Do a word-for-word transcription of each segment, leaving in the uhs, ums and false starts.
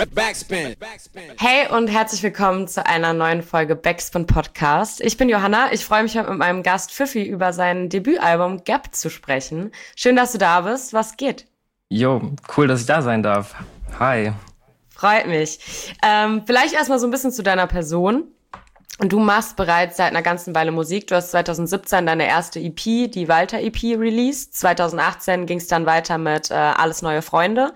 Backspin. Hey und herzlich willkommen zu einer neuen Folge Backspin Podcast. Ich bin Johanna. Ich freue mich heute mit meinem Gast Pfiffi über sein Debütalbum Gap zu sprechen. Schön, dass du da bist. Was geht? Jo, cool, dass ich da sein darf. Hi. Freut mich. Ähm, vielleicht erstmal so ein bisschen zu deiner Person. Du machst bereits seit einer ganzen Weile Musik. Du hast zwanzig siebzehn deine erste E P, die Walter-E P, released. zwanzig achtzehn ging es dann weiter mit äh, Alles neue Freunde.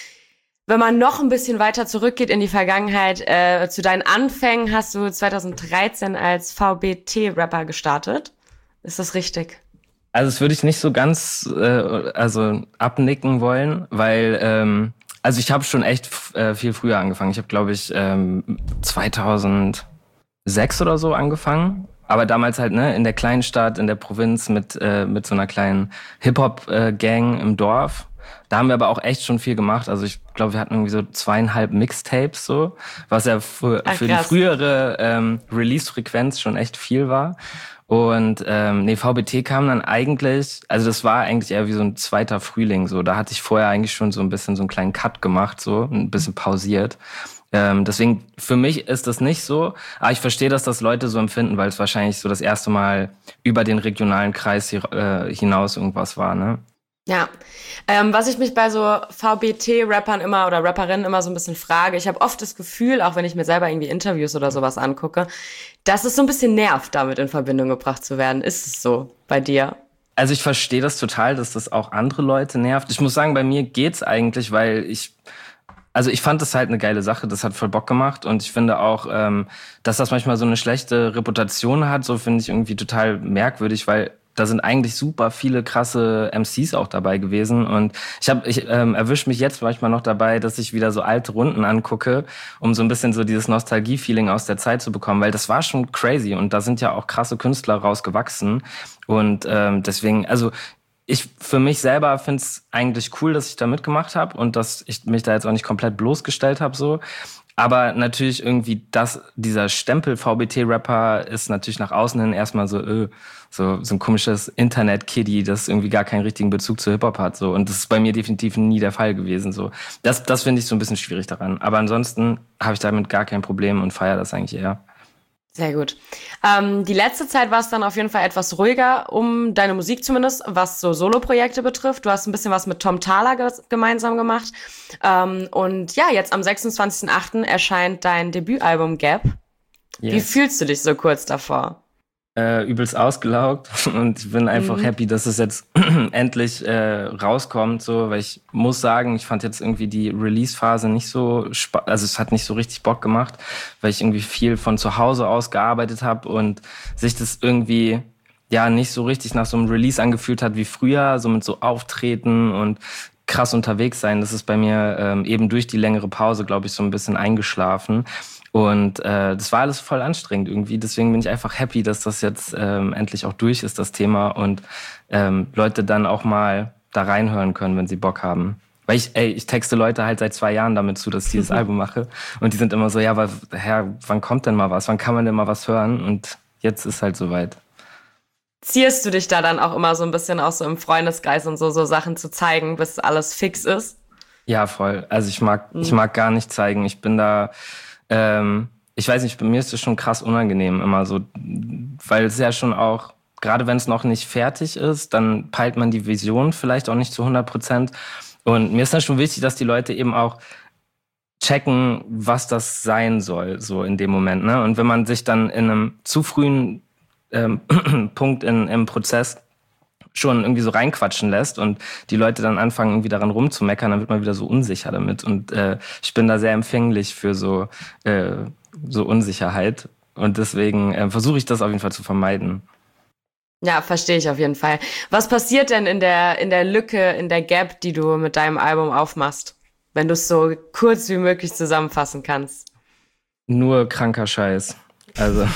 Wenn man noch ein bisschen weiter zurückgeht in die Vergangenheit, äh, zu deinen Anfängen hast du zwanzig dreizehn als V B T-Rapper gestartet. Ist das richtig? Also das würde ich nicht so ganz äh, also abnicken wollen, weil ähm, also ich habe schon echt äh, viel früher angefangen. Ich habe, glaube ich, ähm, zweitausendsechs oder so angefangen. Aber damals halt ne in der kleinen Stadt, in der Provinz mit äh, mit so einer kleinen Hip-Hop-Gang im Dorf. Da haben wir aber auch echt schon viel gemacht. Also ich glaube, wir hatten irgendwie so zweieinhalb Mixtapes so, was ja für, Ach, für die frühere ähm, Release-Frequenz schon echt viel war. Und ähm, nee, V B T kam dann eigentlich, also das war eigentlich eher wie so ein zweiter Frühling so. Da hatte ich vorher eigentlich schon so ein bisschen so einen kleinen Cut gemacht, so ein bisschen pausiert. Ähm, deswegen, für mich ist das nicht so, aber ich verstehe, dass das Leute so empfinden, weil es wahrscheinlich so das erste Mal über den regionalen Kreis hier, äh, hinaus irgendwas war, ne? Ja, ähm, was ich mich bei so V B T-Rappern immer oder Rapperinnen immer so ein bisschen frage, ich habe oft das Gefühl, auch wenn ich mir selber irgendwie Interviews oder sowas angucke, dass es so ein bisschen nervt, damit in Verbindung gebracht zu werden. Ist es so bei dir? Also ich verstehe das total, dass das auch andere Leute nervt. Ich muss sagen, bei mir geht's eigentlich, weil ich Also ich fand das halt eine geile Sache, das hat voll Bock gemacht und ich finde auch, ähm, dass das manchmal so eine schlechte Reputation hat, so finde ich irgendwie total merkwürdig, weil da sind eigentlich super viele krasse M Cs auch dabei gewesen und ich habe ich ähm, erwische mich jetzt manchmal noch dabei, dass ich wieder so alte Runden angucke, um so ein bisschen so dieses Nostalgie-Feeling aus der Zeit zu bekommen, weil das war schon crazy und da sind ja auch krasse Künstler rausgewachsen und ähm, deswegen, also ich für mich selber finde es eigentlich cool, dass ich da mitgemacht habe und dass ich mich da jetzt auch nicht komplett bloßgestellt habe so. Aber natürlich irgendwie das, dieser Stempel V B T-Rapper ist natürlich nach außen hin erstmal so, äh, so, so ein komisches Internet-Kiddie, das irgendwie gar keinen richtigen Bezug zu Hip-Hop hat. So. Und das ist bei mir definitiv nie der Fall gewesen. So. Das, das finde ich so ein bisschen schwierig daran. Aber ansonsten habe ich damit gar kein Problem und feiere das eigentlich eher. Sehr gut. Ähm, die letzte Zeit war es dann auf jeden Fall etwas ruhiger um deine Musik zumindest, was so Soloprojekte betrifft. Du hast ein bisschen was mit Tom Thaler ge- gemeinsam gemacht. Ähm, und ja, jetzt am sechsundzwanzigsten achten erscheint dein Debütalbum Gap. Yes. Wie fühlst du dich so kurz davor? Äh, übelst ausgelaugt und ich bin einfach mhm. happy, dass es jetzt endlich äh, rauskommt, so, weil ich muss sagen, ich fand jetzt irgendwie die Release-Phase nicht so, spa- also es hat nicht so richtig Bock gemacht, weil ich irgendwie viel von zu Hause aus gearbeitet habe und sich das irgendwie ja nicht so richtig nach so einem Release angefühlt hat wie früher, so mit so Auftreten und krass unterwegs sein. Das ist bei mir ähm, eben durch die längere Pause, glaube ich, so ein bisschen eingeschlafen. Und äh, das war alles voll anstrengend irgendwie. Deswegen bin ich einfach happy, dass das jetzt ähm, endlich auch durch ist, das Thema. Und ähm, Leute dann auch mal da reinhören können, wenn sie Bock haben. Weil ich, ey, ich texte Leute halt seit zwei Jahren damit zu, dass ich dieses Album mache. Und die sind immer so, ja, aber Herr, wann kommt denn mal was? Wann kann man denn mal was hören? Und jetzt ist halt soweit. Ziehst du dich da dann auch immer so ein bisschen auch so im Freundeskreis und so, so Sachen zu zeigen, bis alles fix ist? Ja, voll. Also ich mag, mhm. ich mag gar nicht zeigen. Ich bin da... Ähm, ich weiß nicht, bei mir ist das schon krass unangenehm immer so, weil es ja schon auch, gerade wenn es noch nicht fertig ist, dann peilt man die Vision vielleicht auch nicht zu hundert Prozent. Und mir ist dann schon wichtig, dass die Leute eben auch checken, was das sein soll, so in dem Moment, ne? Und wenn man sich dann in einem zu frühen ähm, Punkt in, im Prozess schon irgendwie so reinquatschen lässt und die Leute dann anfangen, irgendwie daran rumzumeckern, dann wird man wieder so unsicher damit. Und äh, ich bin da sehr empfänglich für so, äh, so Unsicherheit. Und deswegen äh, versuche ich das auf jeden Fall zu vermeiden. Ja, verstehe ich auf jeden Fall. Was passiert denn in der, in der Lücke, in der Gap, die du mit deinem Album aufmachst? Wenn du es so kurz wie möglich zusammenfassen kannst. Nur kranker Scheiß. Also,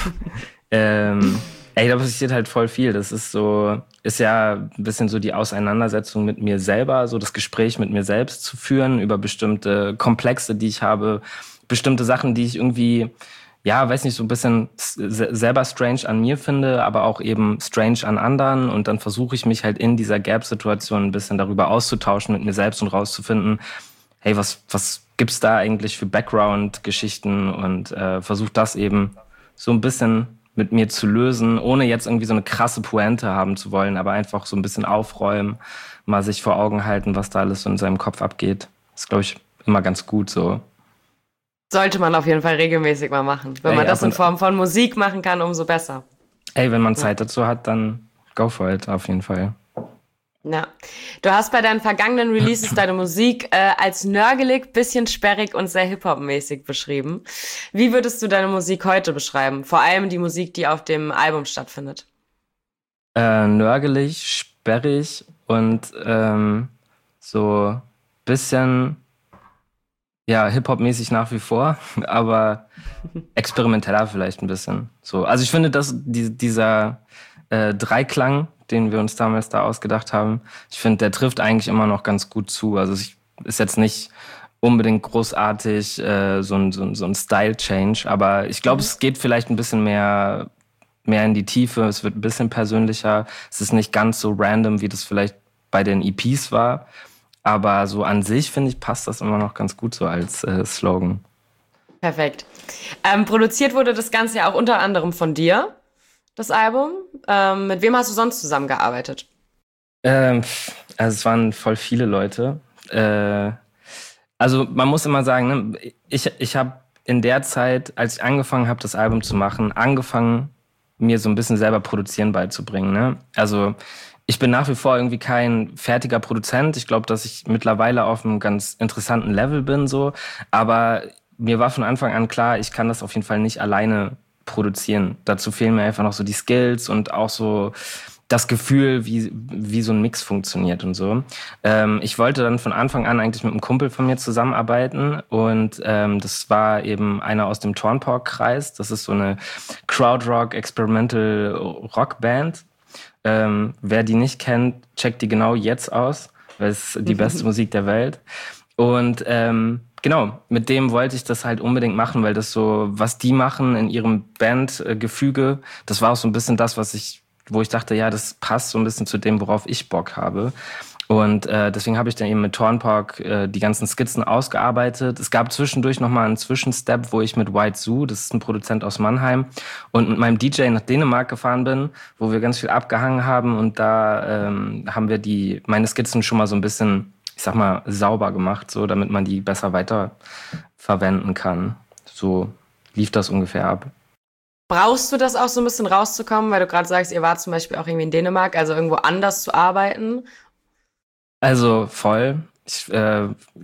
ähm... Ey, da passiert halt voll viel. Das ist so, ist ja ein bisschen so die Auseinandersetzung mit mir selber, so das Gespräch mit mir selbst zu führen über bestimmte Komplexe, die ich habe, bestimmte Sachen, die ich irgendwie, ja, weiß nicht, so ein bisschen selber strange an mir finde, aber auch eben strange an anderen. Und dann versuche ich mich halt in dieser Gap-Situation ein bisschen darüber auszutauschen mit mir selbst und rauszufinden, hey, was, was gibt's da eigentlich für Background-Geschichten und äh, versuche das eben so ein bisschen mit mir zu lösen, ohne jetzt irgendwie so eine krasse Pointe haben zu wollen, aber einfach so ein bisschen aufräumen, mal sich vor Augen halten, was da alles so in seinem Kopf abgeht. Das ist, glaube ich, immer ganz gut so. Sollte man auf jeden Fall regelmäßig mal machen. Wenn Ey, man das ab und- in Form von Musik machen kann, umso besser. Ey, wenn man Zeit dazu hat, dann go for it, auf jeden Fall. Ja. Du hast bei deinen vergangenen Releases deine Musik äh, als nörgelig, bisschen sperrig und sehr Hip-Hop-mäßig beschrieben. Wie würdest du deine Musik heute beschreiben? Vor allem die Musik, die auf dem Album stattfindet. Äh, nörgelig, sperrig und ähm, so bisschen, ja, Hip-Hop-mäßig nach wie vor, aber experimenteller vielleicht ein bisschen. So, also ich finde, dass die, dieser äh, Dreiklang, den wir uns damals da ausgedacht haben, ich finde, der trifft eigentlich immer noch ganz gut zu. Also es ist jetzt nicht unbedingt großartig äh, so ein, so ein, so ein Style-Change, aber ich glaube, mhm. es geht vielleicht ein bisschen mehr, mehr in die Tiefe, es wird ein bisschen persönlicher, es ist nicht ganz so random, wie das vielleicht bei den E Ps war, aber so an sich, finde ich, passt das immer noch ganz gut so als äh, Slogan. Perfekt. Ähm, produziert wurde das Ganze ja auch unter anderem von dir, das Album. Ähm, mit wem hast du sonst zusammengearbeitet? Ähm, also es waren voll viele Leute. Äh, also man muss immer sagen, ne, ich, ich habe in der Zeit, als ich angefangen habe, das Album zu machen, angefangen, mir so ein bisschen selber Produzieren beizubringen. Ne? Also ich bin nach wie vor irgendwie kein fertiger Produzent. Ich glaube, dass ich mittlerweile auf einem ganz interessanten Level bin, so. Aber mir war von Anfang an klar, ich kann das auf jeden Fall nicht alleine produzieren. Dazu fehlen mir einfach noch so die Skills und auch so das Gefühl, wie, wie so ein Mix funktioniert und so. Ähm, ich wollte dann von Anfang an eigentlich mit einem Kumpel von mir zusammenarbeiten und ähm, das war eben einer aus dem Tornpork-Kreis. Das ist so eine Crowdrock, Experimental Rockband. Ähm, wer die nicht kennt, checkt die genau jetzt aus, weil es die beste Musik der Welt. Und ähm, genau, mit dem wollte ich das halt unbedingt machen, weil das so, was die machen in ihrem Bandgefüge, das war auch so ein bisschen das, was ich, wo ich dachte, ja, das passt so ein bisschen zu dem, worauf ich Bock habe. Und äh, deswegen habe ich dann eben mit Tornpork äh, die ganzen Skizzen ausgearbeitet. Es gab zwischendurch nochmal einen Zwischenstep, wo ich mit White Zoo, das ist ein Produzent aus Mannheim, und mit meinem D J nach Dänemark gefahren bin, wo wir ganz viel abgehangen haben. Und da ähm, haben wir die meine Skizzen schon mal so ein bisschen, ich sag mal, sauber gemacht, so damit man die besser weiter verwenden kann. So lief das ungefähr ab. Brauchst du das auch so ein bisschen rauszukommen, weil du gerade sagst, ihr wart zum Beispiel auch irgendwie in Dänemark, also irgendwo anders zu arbeiten? Also voll. Ich, äh,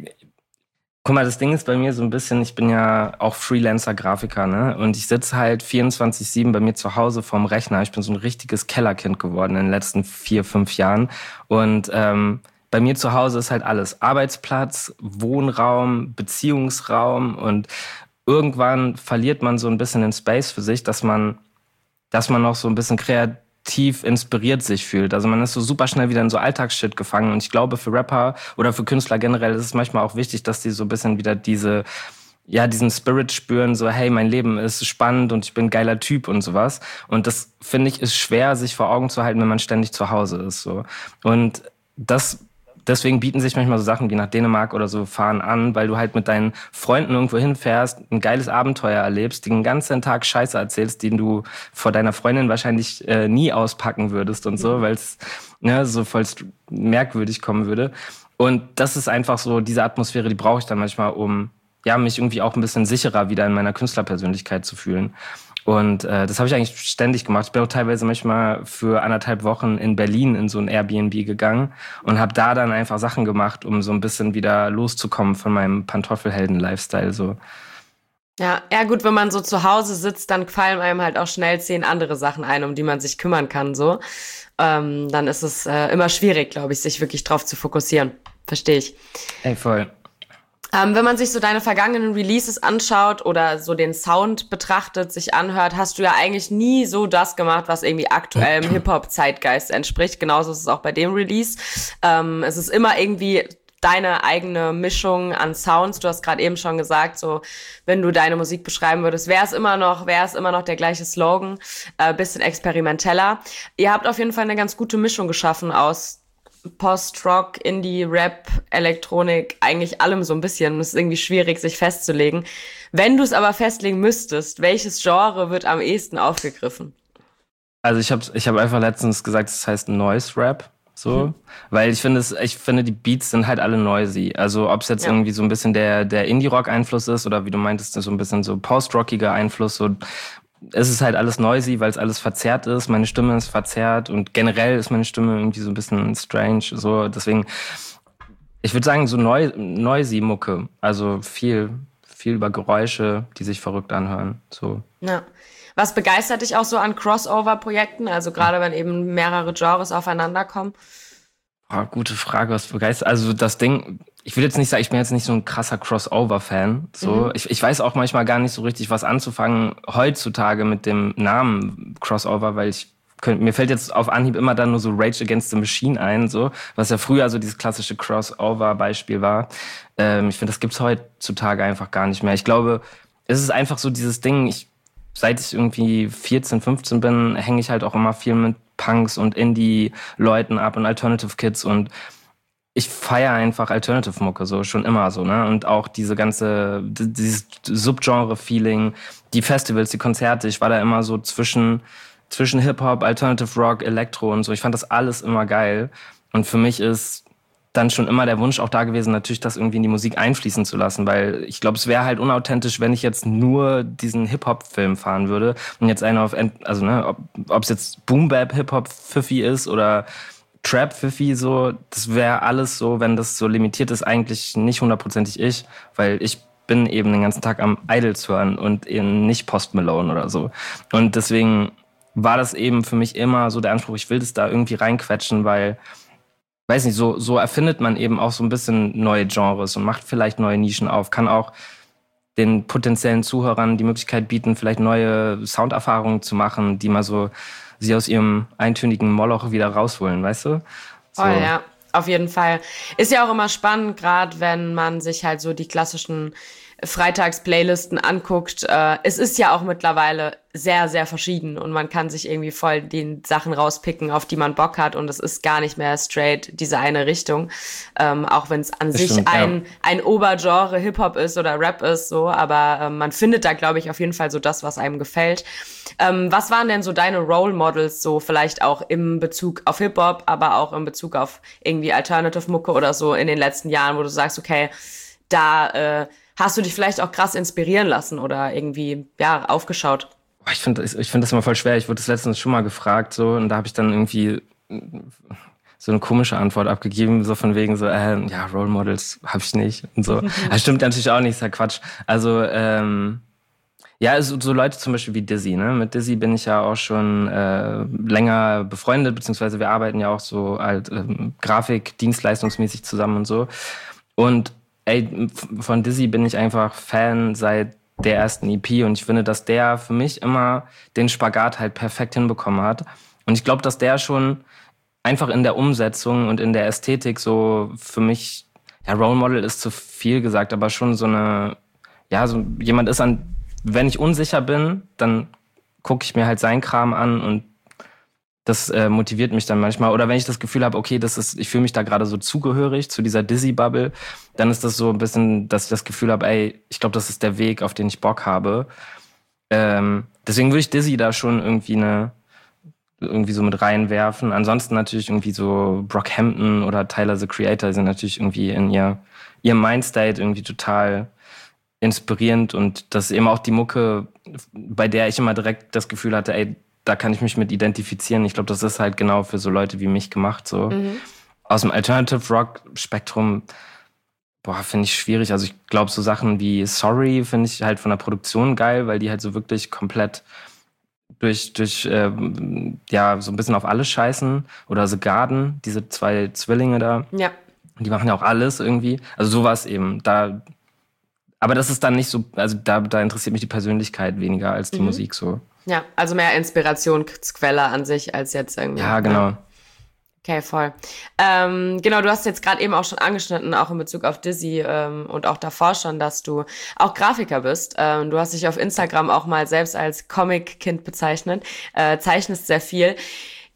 guck mal, das Ding ist bei mir so ein bisschen, ich bin ja auch Freelancer-Grafiker, ne? Und ich sitze halt vierundzwanzig sieben bei mir zu Hause vorm Rechner. Ich bin so ein richtiges Kellerkind geworden in den letzten vier, fünf Jahren. Und ähm, bei mir zu Hause ist halt alles Arbeitsplatz, Wohnraum, Beziehungsraum und irgendwann verliert man so ein bisschen den Space für sich, dass man, dass man noch so ein bisschen kreativ tief inspiriert sich fühlt. Also man ist so super schnell wieder in so Alltagsshit gefangen. Und ich glaube, für Rapper oder für Künstler generell ist es manchmal auch wichtig, dass die so ein bisschen wieder diese, ja, diesen Spirit spüren, so, hey, mein Leben ist spannend und ich bin ein geiler Typ und sowas. Und das, finde ich, ist schwer, sich vor Augen zu halten, wenn man ständig zu Hause ist, so. Und das Deswegen bieten sich manchmal so Sachen wie nach Dänemark oder so fahren an, weil du halt mit deinen Freunden irgendwo hinfährst, ein geiles Abenteuer erlebst, den ganzen Tag Scheiße erzählst, den du vor deiner Freundin wahrscheinlich äh, nie auspacken würdest und so, weil es ne, so voll merkwürdig kommen würde. Und das ist einfach so, diese Atmosphäre, die brauche ich dann manchmal, um ja mich irgendwie auch ein bisschen sicherer wieder in meiner Künstlerpersönlichkeit zu fühlen. Und äh, das habe ich eigentlich ständig gemacht. Ich bin auch teilweise manchmal für anderthalb Wochen in Berlin in so ein Airbnb gegangen und habe da dann einfach Sachen gemacht, um so ein bisschen wieder loszukommen von meinem Pantoffelhelden-Lifestyle. So. Ja, ja gut, wenn man so zu Hause sitzt, dann fallen einem halt auch schnell zehn andere Sachen ein, um die man sich kümmern kann. So, ähm, dann ist es äh, immer schwierig, glaube ich, sich wirklich drauf zu fokussieren. Verstehe ich. Ey, voll. Ähm, wenn man sich so deine vergangenen Releases anschaut oder so den Sound betrachtet, sich anhört, hast du ja eigentlich nie so das gemacht, was irgendwie aktuell im Hip-Hop-Zeitgeist entspricht. Genauso ist es auch bei dem Release. Ähm, es ist immer irgendwie deine eigene Mischung an Sounds. Du hast gerade eben schon gesagt, so wenn du deine Musik beschreiben würdest, wäre es immer noch, wäre es immer noch der gleiche Slogan, äh, bisschen experimenteller. Ihr habt auf jeden Fall eine ganz gute Mischung geschaffen aus Post-Rock, Indie, Rap, Elektronik, eigentlich allem so ein bisschen. Es ist irgendwie schwierig, sich festzulegen. Wenn du es aber festlegen müsstest, welches Genre wird am ehesten aufgegriffen? Also ich habe ich hab einfach letztens gesagt, es heißt Noise Rap. So, mhm. Weil ich finde es, ich finde, die Beats sind halt alle noisy. Also ob es jetzt ja. irgendwie so ein bisschen der, der Indie-Rock-Einfluss ist oder wie du meintest, so ein bisschen so post-rockiger Einfluss. So, es ist halt alles noisy, weil es alles verzerrt ist. Meine Stimme ist verzerrt und generell ist meine Stimme irgendwie so ein bisschen strange. So, deswegen, ich würde sagen, so neu, noisy Mucke. Also viel, viel über Geräusche, die sich verrückt anhören. So. Ja. Was begeistert dich auch so an Crossover-Projekten? Also gerade wenn eben mehrere Genres aufeinander kommen? Oh, gute Frage, was begeistert. Also das Ding, ich will jetzt nicht sagen, ich bin jetzt nicht so ein krasser Crossover-Fan. So, mhm. ich, ich weiß auch manchmal gar nicht so richtig, was anzufangen heutzutage mit dem Namen Crossover, weil ich könnt, mir fällt jetzt auf Anhieb immer dann nur so Rage Against the Machine ein, so, was ja früher so dieses klassische Crossover-Beispiel war. Ähm, ich finde, das gibt's heutzutage einfach gar nicht mehr. Ich glaube, es ist einfach so dieses Ding, ich seit ich irgendwie vierzehn, fünfzehn bin, hänge ich halt auch immer viel mit Punks und Indie-Leuten ab und Alternative Kids und ich feiere einfach Alternative-Mucke, so schon immer so, ne? Und auch diese ganze, dieses Subgenre-Feeling, die Festivals, die Konzerte, ich war da immer so zwischen, zwischen Hip-Hop, Alternative Rock, Elektro und so. Ich fand das alles immer geil. Und für mich ist dann schon immer der Wunsch auch da gewesen, natürlich das irgendwie in die Musik einfließen zu lassen, weil ich glaube, es wäre halt unauthentisch, wenn ich jetzt nur diesen Hip-Hop-Film fahren würde und jetzt einer auf, also ne, ob es jetzt Boom-Bap Hip-Hop-Pfiffi ist oder Trap-Pfiffi so, das wäre alles so, wenn das so limitiert ist, eigentlich nicht hundertprozentig ich, weil ich bin eben den ganzen Tag am Idols hören und eben nicht Post Malone oder so. Und deswegen war das eben für mich immer so der Anspruch, ich will das da irgendwie reinquetschen, weil weiß nicht, so, so erfindet man eben auch so ein bisschen neue Genres und macht vielleicht neue Nischen auf, kann auch den potenziellen Zuhörern die Möglichkeit bieten, vielleicht neue Sounderfahrungen zu machen, die mal so sie aus ihrem eintönigen Moloch wieder rausholen, weißt du? So. Oh ja, auf jeden Fall. Ist ja auch immer spannend, gerade wenn man sich halt so die klassischen Freitags-Playlisten anguckt. Äh, es ist ja auch mittlerweile sehr, sehr verschieden und man kann sich irgendwie voll die Sachen rauspicken, auf die man Bock hat und es ist gar nicht mehr straight diese eine Richtung. Ähm, auch wenn es an das sich stimmt, ein, ja. ein Obergenre Hip-Hop ist oder Rap ist, so, aber ähm, man findet da, glaube ich, auf jeden Fall so das, was einem gefällt. Ähm, was waren denn so deine Role Models, so vielleicht auch im Bezug auf Hip-Hop, aber auch in Bezug auf irgendwie Alternative-Mucke oder so in den letzten Jahren, wo du sagst, okay, da äh, hast du dich vielleicht auch krass inspirieren lassen oder irgendwie, ja, aufgeschaut? Ich finde ich find das immer voll schwer. Ich wurde das letztens schon mal gefragt, so, und da habe ich dann irgendwie so eine komische Antwort abgegeben, so von wegen so, äh, ja, Role Models habe ich nicht und so. Das stimmt natürlich auch nicht, ist ja Quatsch. Also, ähm, ja, also so Leute zum Beispiel wie Dizzy, ne? Mit Dizzy bin ich ja auch schon äh, länger befreundet, beziehungsweise wir arbeiten ja auch so halt ähm, Grafik, dienstleistungsmäßig zusammen und so. Und ey, von Dizzy bin ich einfach Fan seit der ersten E P und ich finde, dass der für mich immer den Spagat halt perfekt hinbekommen hat. Und ich glaube, dass der schon einfach in der Umsetzung und in der Ästhetik so für mich, ja, Role Model ist zu viel gesagt, aber schon so eine, ja, so jemand ist an, wenn ich unsicher bin, dann gucke ich mir halt seinen Kram an und das äh, motiviert mich dann manchmal. Oder wenn ich das Gefühl habe, okay, das ist, ich fühle mich da gerade so zugehörig zu dieser Dizzy-Bubble, dann ist das so ein bisschen, dass ich das Gefühl habe, ey, ich glaube, das ist der Weg, auf den ich Bock habe. Ähm, deswegen würde ich Dizzy da schon irgendwie eine irgendwie so mit reinwerfen. Ansonsten natürlich irgendwie so Brockhampton oder Tyler, the Creator, sind natürlich irgendwie in ihr, ihrem Mindstate irgendwie total inspirierend und das ist eben auch die Mucke, bei der ich immer direkt das Gefühl hatte, ey, da kann ich mich mit identifizieren. Ich glaube, das ist halt genau für so Leute wie mich gemacht. So mhm. Aus dem Alternative Rock Spektrum, boah, finde ich schwierig. Also ich glaube, so Sachen wie Sorry finde ich halt von der Produktion geil, weil die halt so wirklich komplett durch, durch äh, ja, so ein bisschen auf alles scheißen. Oder The Garden, diese zwei Zwillinge da. Ja. Die machen ja auch alles irgendwie. Also sowas eben. Da, aber das ist dann nicht so, also da, da interessiert mich die Persönlichkeit weniger als die mhm. Musik so. Ja, also mehr Inspirationsquelle an sich als jetzt irgendwie. Ja, genau. Ne? Okay, voll. Ähm, genau, du hast jetzt gerade eben auch schon angeschnitten, auch in Bezug auf Dizzy ähm, und auch davor schon, dass du auch Grafiker bist. Ähm, du hast dich auf Instagram auch mal selbst als Comic-Kind bezeichnet, äh, zeichnest sehr viel.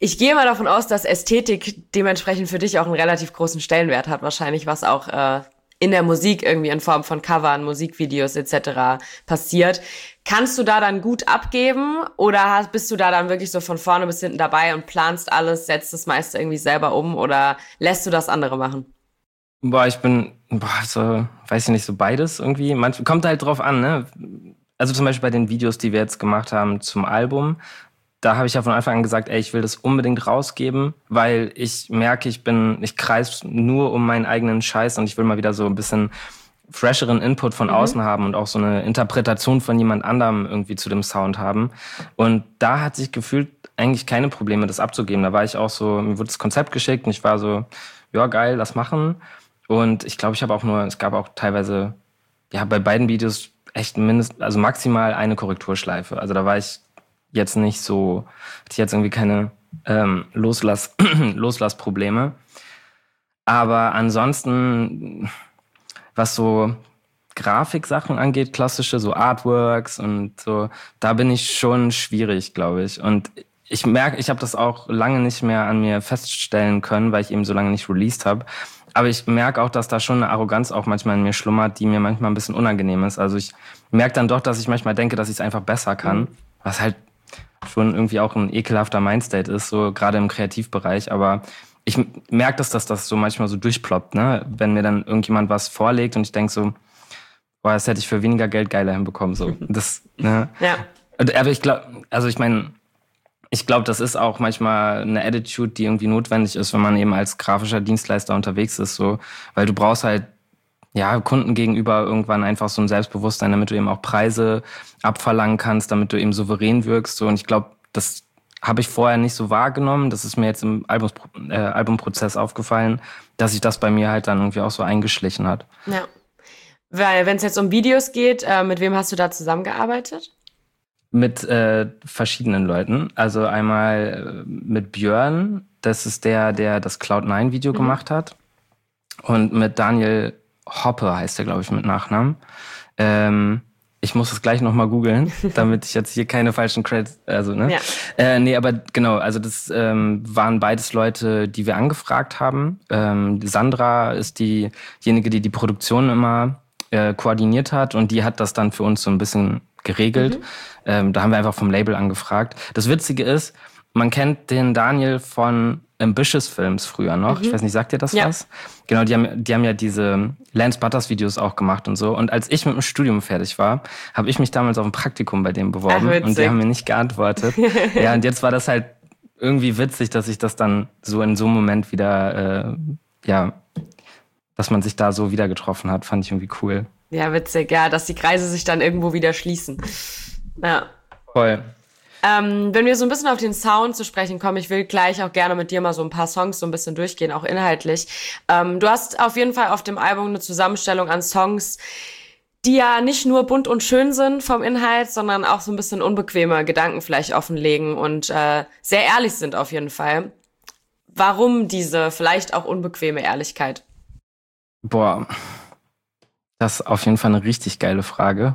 Ich gehe mal davon aus, dass Ästhetik dementsprechend für dich auch einen relativ großen Stellenwert hat, wahrscheinlich, was auch äh, in der Musik irgendwie in Form von Covern, Musikvideos et cetera passiert. Kannst du da dann gut abgeben oder hast, bist du da dann wirklich so von vorne bis hinten dabei und planst alles, setzt das meiste irgendwie selber um oder lässt du das andere machen? Boah, ich bin, boah, so, weiß ich nicht, so beides irgendwie. Manch, kommt halt drauf an, ne? Also zum Beispiel bei den Videos, die wir jetzt gemacht haben zum Album, da habe ich ja von Anfang an gesagt, ey, ich will das unbedingt rausgeben, weil ich merke, ich bin, ich kreis nur um meinen eigenen Scheiß und ich will mal wieder so ein bisschen fresheren Input von mhm. außen haben und auch so eine Interpretation von jemand anderem irgendwie zu dem Sound haben. Und da hat sich gefühlt eigentlich keine Probleme, das abzugeben. Da war ich auch so, mir wurde das Konzept geschickt und ich war so, ja geil, lass machen. Und ich glaube, ich habe auch nur, es gab auch teilweise, ja, bei beiden Videos echt mindestens, also maximal eine Korrekturschleife. Also da war ich jetzt nicht so, hatte ich jetzt irgendwie keine ähm, Loslass, Loslassprobleme. Aber ansonsten, was so Grafiksachen angeht, klassische, so Artworks und so, da bin ich schon schwierig, glaube ich. Und ich merke, ich habe das auch lange nicht mehr an mir feststellen können, weil ich eben so lange nicht released habe. Aber ich merke auch, dass da schon eine Arroganz auch manchmal in mir schlummert, die mir manchmal ein bisschen unangenehm ist. Also ich merke dann doch, dass ich manchmal denke, dass ich es einfach besser kann, mhm. was halt schon irgendwie auch ein ekelhafter Mindstate ist, so gerade im Kreativbereich. Aber ich merke, dass das, das so manchmal so durchploppt, ne? Wenn mir dann irgendjemand was vorlegt und ich denke so, boah, das hätte ich für weniger Geld geiler hinbekommen. So. Das, ne? Ja. Aber ich glaube, also ich meine, ich glaube, das ist auch manchmal eine Attitude, die irgendwie notwendig ist, wenn man eben als grafischer Dienstleister unterwegs ist, so, weil du brauchst halt ja Kunden gegenüber irgendwann einfach so ein Selbstbewusstsein, damit du eben auch Preise abverlangen kannst, damit du eben souverän wirkst, so. Und ich glaube, das habe ich vorher nicht so wahrgenommen. Das ist mir jetzt im Albums, äh, Albumprozess aufgefallen, dass sich das bei mir halt dann irgendwie auch so eingeschlichen hat. Ja, weil wenn es jetzt um Videos geht, äh, mit wem hast du da zusammengearbeitet? Mit äh, verschiedenen Leuten. Also einmal äh, mit Björn, das ist der, der das Cloud nine Video mhm. gemacht hat. Und mit Daniel Hoppe heißt der, glaube ich, mit Nachnamen. Ähm, ich muss es gleich nochmal googeln, damit ich jetzt hier keine falschen Credits, also, ne? Ja. Äh, nee, aber genau, also das ähm, waren beides Leute, die wir angefragt haben. Ähm, Sandra ist diejenige, die die Produktion immer äh, koordiniert hat und die hat das dann für uns so ein bisschen geregelt. Mhm. Ähm, da haben wir einfach vom Label angefragt. Das Witzige ist, man kennt den Daniel von Ambitious Films früher noch. Mhm. Ich weiß nicht, sagt ihr das ja. was? Genau, die haben, die haben ja diese Lance Butters Videos auch gemacht und so. Und als ich mit dem Studium fertig war, habe ich mich damals auf ein Praktikum bei dem beworben. Ach, und die haben mir nicht geantwortet. Ja, und jetzt war das halt irgendwie witzig, dass ich das dann so in so einem Moment wieder, äh, ja, dass man sich da so wieder getroffen hat, fand ich irgendwie cool. Ja, witzig, ja, dass die Kreise sich dann irgendwo wieder schließen. Ja. Voll. Ähm, wenn wir so ein bisschen auf den Sound zu sprechen kommen, ich will gleich auch gerne mit dir mal so ein paar Songs so ein bisschen durchgehen, auch inhaltlich. Ähm, du hast auf jeden Fall auf dem Album eine Zusammenstellung an Songs, die ja nicht nur bunt und schön sind vom Inhalt, sondern auch so ein bisschen unbequeme Gedanken vielleicht offenlegen und äh, sehr ehrlich sind auf jeden Fall. Warum diese vielleicht auch unbequeme Ehrlichkeit? Boah, das ist auf jeden Fall eine richtig geile Frage.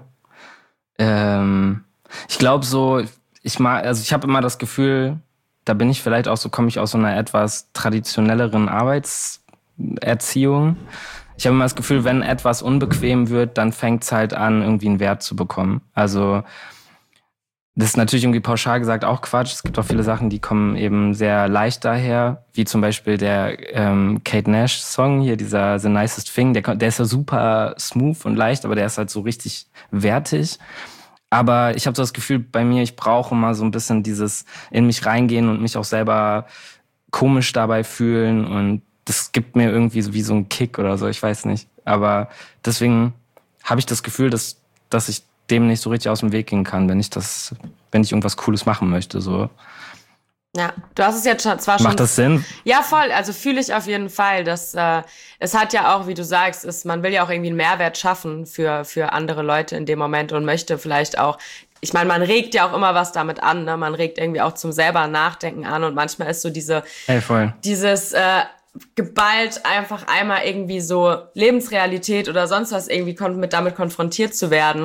Ähm, ich glaube so, ich mag, also ich habe immer das Gefühl, da bin ich vielleicht auch so, komme ich aus so einer etwas traditionelleren Arbeitserziehung. Ich habe immer das Gefühl, wenn etwas unbequem wird, dann fängt es halt an, irgendwie einen Wert zu bekommen. Also das ist natürlich irgendwie pauschal gesagt auch Quatsch. Es gibt auch viele Sachen, die kommen eben sehr leicht daher, wie zum Beispiel der ähm, Kate Nash-Song hier, dieser The Nicest Thing. Der, der ist ja super smooth und leicht, aber der ist halt so richtig wertig. Aber ich habe so das Gefühl bei mir, ich brauche mal so ein bisschen dieses in mich reingehen und mich auch selber komisch dabei fühlen. Und das gibt mir irgendwie so wie so einen Kick oder so, ich weiß nicht. Aber deswegen habe ich das Gefühl, dass, dass ich dem nicht so richtig aus dem Weg gehen kann, wenn ich das, wenn ich irgendwas Cooles machen möchte, so. Ja, du hast es jetzt schon, zwar schon... Macht das Sinn? Ja, voll. Also fühle ich auf jeden Fall. Dass, äh, es hat ja auch, wie du sagst, ist, man will ja auch irgendwie einen Mehrwert schaffen für, für andere Leute in dem Moment und möchte vielleicht auch... Ich meine, man regt ja auch immer was damit an, ne? Man regt irgendwie auch zum selber Nachdenken an und manchmal ist so diese... Hey, voll. Dieses... Äh, geballt einfach einmal irgendwie so Lebensrealität oder sonst was irgendwie kon- mit damit konfrontiert zu werden,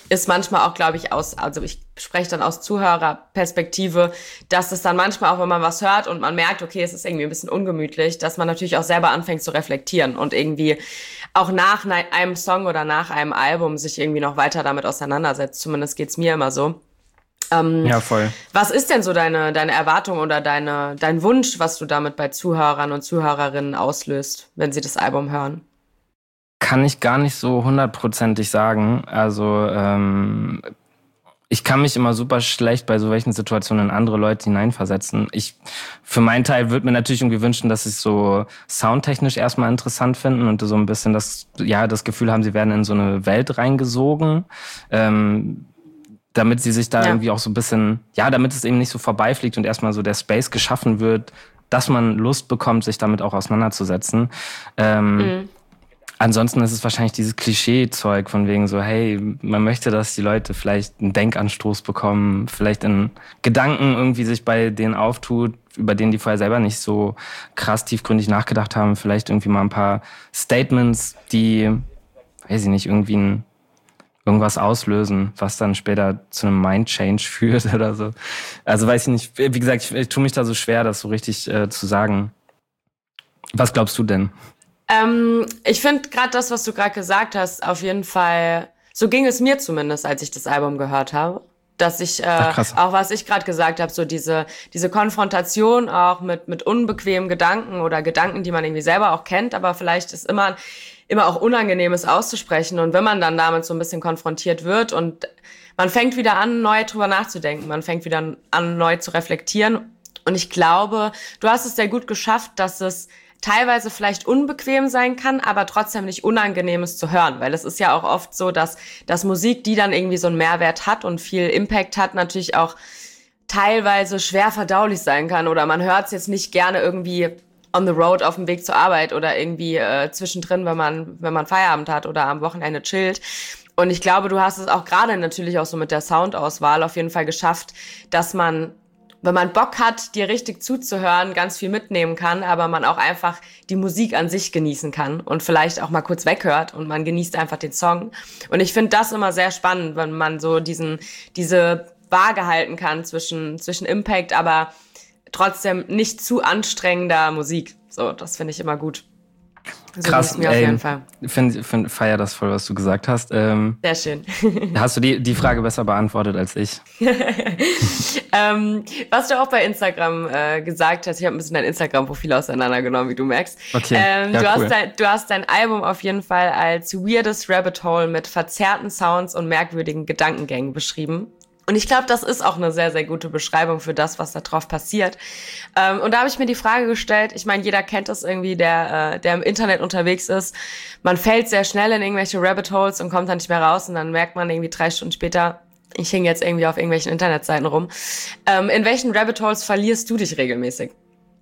ist manchmal auch, glaube ich, aus, also ich spreche dann aus Zuhörerperspektive, dass es dann manchmal auch, wenn man was hört und man merkt, okay, es ist irgendwie ein bisschen ungemütlich, dass man natürlich auch selber anfängt zu reflektieren und irgendwie auch nach einem Song oder nach einem Album sich irgendwie noch weiter damit auseinandersetzt. Zumindest geht's mir immer so. Ähm, ja, voll. Was ist denn so deine, deine Erwartung oder deine, dein Wunsch, was du damit bei Zuhörern und Zuhörerinnen auslöst, wenn sie das Album hören? Kann ich gar nicht so hundertprozentig sagen. Also ähm, ich kann mich immer super schlecht bei so welchen Situationen in andere Leute hineinversetzen. Ich, für meinen Teil würde mir natürlich irgendwie wünschen, dass sie es so soundtechnisch erstmal interessant finden und so ein bisschen das, ja, das Gefühl haben, sie werden in so eine Welt reingesogen. Ähm, damit sie sich da ja. irgendwie auch so ein bisschen, ja, damit es eben nicht so vorbeifliegt und erstmal so der Space geschaffen wird, dass man Lust bekommt, sich damit auch auseinanderzusetzen. Ähm, mhm. Ansonsten ist es wahrscheinlich dieses Klischee-Zeug von wegen so, hey, man möchte, dass die Leute vielleicht einen Denkanstoß bekommen, vielleicht in Gedanken irgendwie sich bei denen auftut, über denen die vorher selber nicht so krass tiefgründig nachgedacht haben, vielleicht irgendwie mal ein paar Statements, die, weiß ich nicht, irgendwie ein irgendwas auslösen, was dann später zu einem Mind-Change führt oder so. Also weiß ich nicht, wie gesagt, ich, ich tue mich da so schwer, das so richtig äh, zu sagen. Was glaubst du denn? Ähm, ich finde gerade das, was du gerade gesagt hast, auf jeden Fall, so ging es mir zumindest, als ich das Album gehört habe, dass ich, äh, Ach, auch was ich gerade gesagt habe, so diese diese Konfrontation auch mit mit unbequemen Gedanken oder Gedanken, die man irgendwie selber auch kennt, aber vielleicht ist immer immer auch Unangenehmes auszusprechen. Und wenn man dann damit so ein bisschen konfrontiert wird und man fängt wieder an, neu drüber nachzudenken, man fängt wieder an, neu zu reflektieren. Und ich glaube, du hast es sehr gut geschafft, dass es teilweise vielleicht unbequem sein kann, aber trotzdem nicht Unangenehmes zu hören, weil es ist ja auch oft so, dass, dass Musik, die dann irgendwie so einen Mehrwert hat und viel Impact hat, natürlich auch teilweise schwer verdaulich sein kann oder man hört es jetzt nicht gerne irgendwie on the road auf dem Weg zur Arbeit oder irgendwie äh, zwischendrin, wenn man wenn man Feierabend hat oder am Wochenende chillt. Und ich glaube, du hast es auch gerade natürlich auch so mit der Soundauswahl auf jeden Fall geschafft, dass man, wenn man Bock hat, dir richtig zuzuhören, ganz viel mitnehmen kann, aber man auch einfach die Musik an sich genießen kann und vielleicht auch mal kurz weghört und man genießt einfach den Song. Und ich finde das immer sehr spannend, wenn man so diesen diese Waage halten kann zwischen zwischen Impact, aber trotzdem nicht zu anstrengender Musik. So, das finde ich immer gut. So krass, mir auf ey, jeden Fall. Ich find, find, feier das voll, was du gesagt hast. Ähm, Sehr schön. Hast du die, die Frage besser beantwortet als ich? ähm, was du auch bei Instagram äh, gesagt hast, ich habe ein bisschen dein Instagram-Profil auseinandergenommen, wie du merkst. Okay, ähm, ja, du, cool. hast dein, du hast dein Album auf jeden Fall als Weirdest Rabbit Hole mit verzerrten Sounds und merkwürdigen Gedankengängen beschrieben. Und ich glaube, das ist auch eine sehr, sehr gute Beschreibung für das, was da drauf passiert. Ähm, und da habe ich mir die Frage gestellt, ich meine, jeder kennt das irgendwie, der äh, der im Internet unterwegs ist. Man fällt sehr schnell in irgendwelche Rabbit Holes und kommt dann nicht mehr raus. Und dann merkt man irgendwie drei Stunden später, ich hing jetzt irgendwie auf irgendwelchen Internetseiten rum. Ähm, in welchen Rabbit Holes verlierst du dich regelmäßig?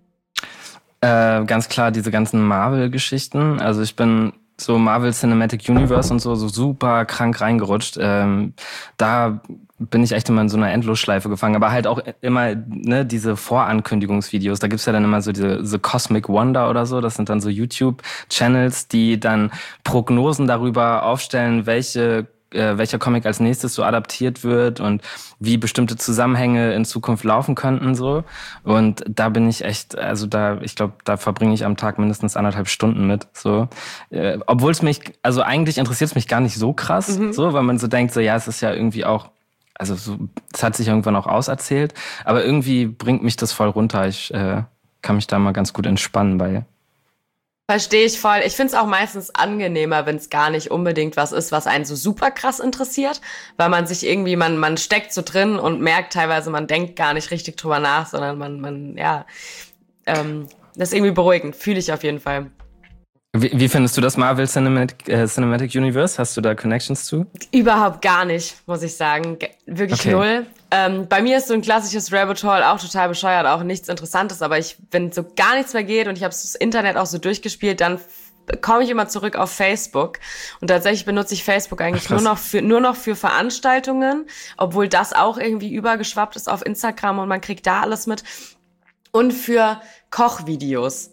Äh, ganz klar diese ganzen Marvel-Geschichten. Also ich bin so Marvel Cinematic Universe und so, so super krank reingerutscht. Ähm, da bin ich echt immer in so einer Endlosschleife gefangen. Aber halt auch immer ne diese Vorankündigungsvideos. Da gibt's ja dann immer so diese The Cosmic Wonder oder so. Das sind dann so YouTube-Channels, die dann Prognosen darüber aufstellen, welche äh, welcher Comic als nächstes so adaptiert wird und wie bestimmte Zusammenhänge in Zukunft laufen könnten so. Und da bin ich echt, also da, ich glaube, da verbringe ich am Tag mindestens anderthalb Stunden mit. So, äh, obwohl es mich, also eigentlich interessiert es mich gar nicht so krass, mhm. so, weil man so denkt, so ja, es ist ja irgendwie auch, also so, es hat sich irgendwann auch auserzählt, aber irgendwie bringt mich das voll runter. Ich äh, kann mich da mal ganz gut entspannen bei. Verstehe ich voll. Ich finde es auch meistens angenehmer, wenn es gar nicht unbedingt was ist, was einen so super krass interessiert, weil man sich irgendwie, man man steckt so drin und merkt teilweise, man denkt gar nicht richtig drüber nach, sondern man, man ja, ähm, das ist irgendwie beruhigend. Fühle ich auf jeden Fall. Wie, wie findest du das Marvel Cinematic, äh, Cinematic Universe? Hast du da Connections zu? Überhaupt gar nicht, muss ich sagen. Wirklich okay. null. Ähm, bei mir ist so ein klassisches Rabbit Hole auch total bescheuert, auch nichts Interessantes, aber ich, wenn so gar nichts mehr geht und ich habe das Internet auch so durchgespielt, dann komme ich immer zurück auf Facebook. Und tatsächlich benutze ich Facebook eigentlich Ach, nur noch für nur noch für Veranstaltungen, obwohl das auch irgendwie übergeschwappt ist auf Instagram und man kriegt da alles mit. Und für Kochvideos.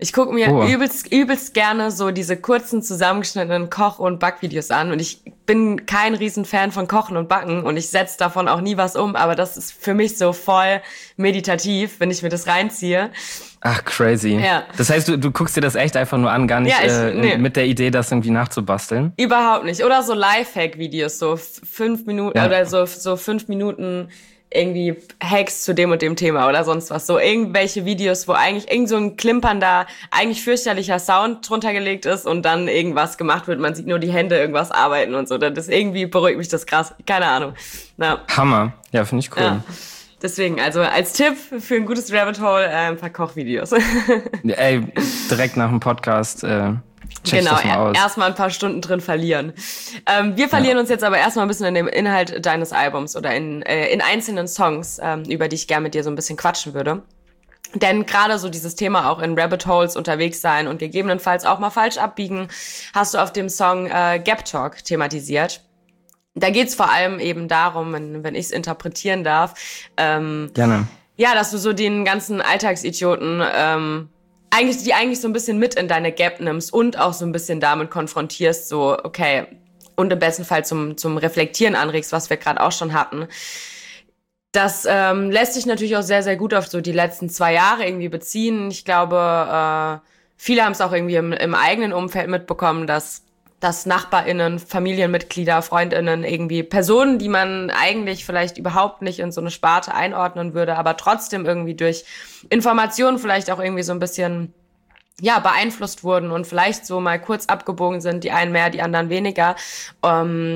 Ich gucke mir Oh. übelst, übelst gerne so diese kurzen, zusammengeschnittenen Koch- und Backvideos an. Und ich bin kein Riesenfan von Kochen und Backen und ich setze davon auch nie was um. Aber das ist für mich so voll meditativ, wenn ich mir das reinziehe. Ach, crazy. Ja. Das heißt, du, du guckst dir das echt einfach nur an, gar nicht Ja, ich- äh, nee. mit der Idee, das irgendwie nachzubasteln? Überhaupt nicht. Oder so Lifehack-Videos, so f- fünf Minuten Ja. oder so, so fünf Minuten irgendwie Hacks zu dem und dem Thema oder sonst was. So irgendwelche Videos, wo eigentlich irgend so ein klimpernder, eigentlich fürchterlicher Sound drunter gelegt ist und dann irgendwas gemacht wird. Man sieht nur die Hände irgendwas arbeiten und so. Das ist irgendwie beruhigt mich das krass. Keine Ahnung. Na, Hammer. Ja, finde ich cool. ja. Deswegen, also als Tipp für ein gutes Rabbit Hole, äh, ein paar Kochvideos. Ey, direkt nach dem Podcast äh, check Genau, ich das mal aus. erstmal ein paar Stunden drin verlieren. Ähm, wir verlieren Ja. uns jetzt aber erstmal ein bisschen in dem Inhalt deines Albums oder in, äh, in einzelnen Songs, ähm, über die ich gerne mit dir so ein bisschen quatschen würde. Denn gerade so dieses Thema auch in Rabbit Holes unterwegs sein und gegebenenfalls auch mal falsch abbiegen, hast du auf dem Song äh, Gap Talk thematisiert. Da geht's vor allem eben darum, wenn, wenn ich es interpretieren darf, ähm, Gerne. ja, dass du so den ganzen Alltagsidioten, ähm, eigentlich, die eigentlich so ein bisschen mit in deine Gap nimmst und auch so ein bisschen damit konfrontierst, so, okay, und im besten Fall zum, zum Reflektieren anregst, was wir gerade auch schon hatten. Das ähm, lässt sich natürlich auch sehr, sehr gut auf so die letzten zwei Jahre irgendwie beziehen. Ich glaube, äh, viele haben es auch irgendwie im, im eigenen Umfeld mitbekommen, dass dass NachbarInnen, Familienmitglieder, FreundInnen, irgendwie Personen, die man eigentlich vielleicht überhaupt nicht in so eine Sparte einordnen würde, aber trotzdem irgendwie durch Informationen vielleicht auch irgendwie so ein bisschen, ja, beeinflusst wurden und vielleicht so mal kurz abgebogen sind, die einen mehr, die anderen weniger. Ähm,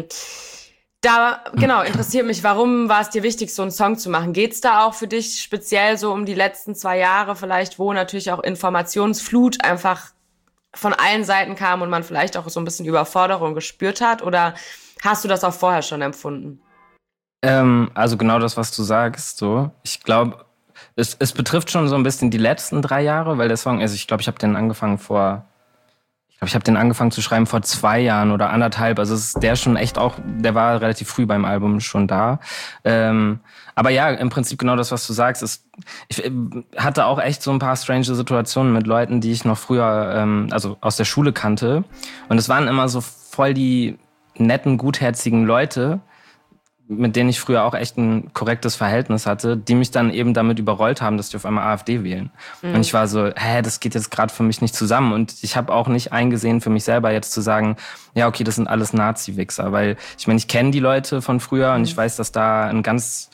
da, genau, interessiert mich, warum war es dir wichtig, so einen Song zu machen? Geht's da auch für dich speziell so um die letzten zwei Jahre vielleicht, wo natürlich auch Informationsflut einfach von allen Seiten kam und man vielleicht auch so ein bisschen Überforderung gespürt hat? Oder hast du das auch vorher schon empfunden? Ähm, also genau das, was du sagst. So, ich glaube, es, es betrifft schon so ein bisschen die letzten drei Jahre, weil der Song, also ich glaube, ich habe den angefangen vor, ich glaube, ich habe den angefangen zu schreiben vor zwei Jahren oder anderthalb. Also es ist der schon echt auch, der war relativ früh beim Album schon da. Ähm, aber ja, im Prinzip genau das, was du sagst, ist, ich äh, hatte auch echt so ein paar strange Situationen mit Leuten, die ich noch früher, ähm, also aus der Schule kannte. Und es waren immer so voll die netten, gutherzigen Leute, mit denen ich früher auch echt ein korrektes Verhältnis hatte, die mich dann eben damit überrollt haben, dass die auf einmal AfD wählen. Mhm. Und ich war so, hä, das geht jetzt gerade für mich nicht zusammen. Und ich habe auch nicht eingesehen, für mich selber jetzt zu sagen, ja, okay, das sind alles Nazi-Wichser. Weil ich meine, ich kenne die Leute von früher mhm. und ich weiß, dass da ein ganz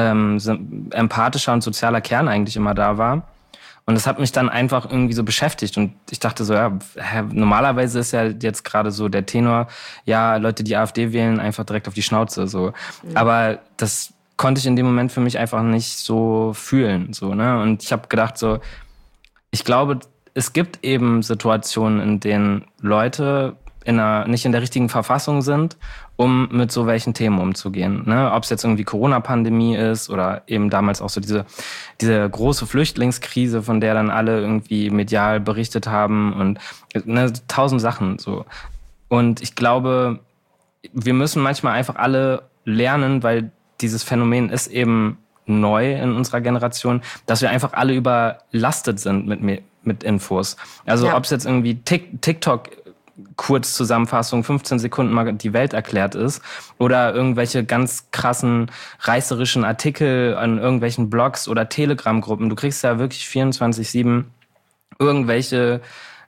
ähm, empathischer und sozialer Kern eigentlich immer da war. Und das hat mich dann einfach irgendwie so beschäftigt. Und ich dachte so, ja, normalerweise ist ja jetzt gerade so der Tenor, ja, Leute, die AfD wählen, einfach direkt auf die Schnauze. So. Mhm. Aber das konnte ich in dem Moment für mich einfach nicht so fühlen. So, ne? Und ich habe gedacht so, ich glaube, es gibt eben Situationen, in denen Leute in einer, nicht in der richtigen Verfassung sind, um mit so welchen Themen umzugehen. Ne? Ob es jetzt irgendwie Corona-Pandemie ist oder eben damals auch so diese, diese große Flüchtlingskrise, von der dann alle irgendwie medial berichtet haben und ne, tausend Sachen so. Und ich glaube, wir müssen manchmal einfach alle lernen, weil dieses Phänomen ist eben neu in unserer Generation, dass wir einfach alle überlastet sind mit, mit Infos. Also ja. ob es jetzt irgendwie TikTok Kurzzusammenfassung, fünfzehn Sekunden mal die Welt erklärt ist oder irgendwelche ganz krassen reißerischen Artikel an irgendwelchen Blogs oder Telegram-Gruppen. Du kriegst ja wirklich vierundzwanzig sieben irgendwelche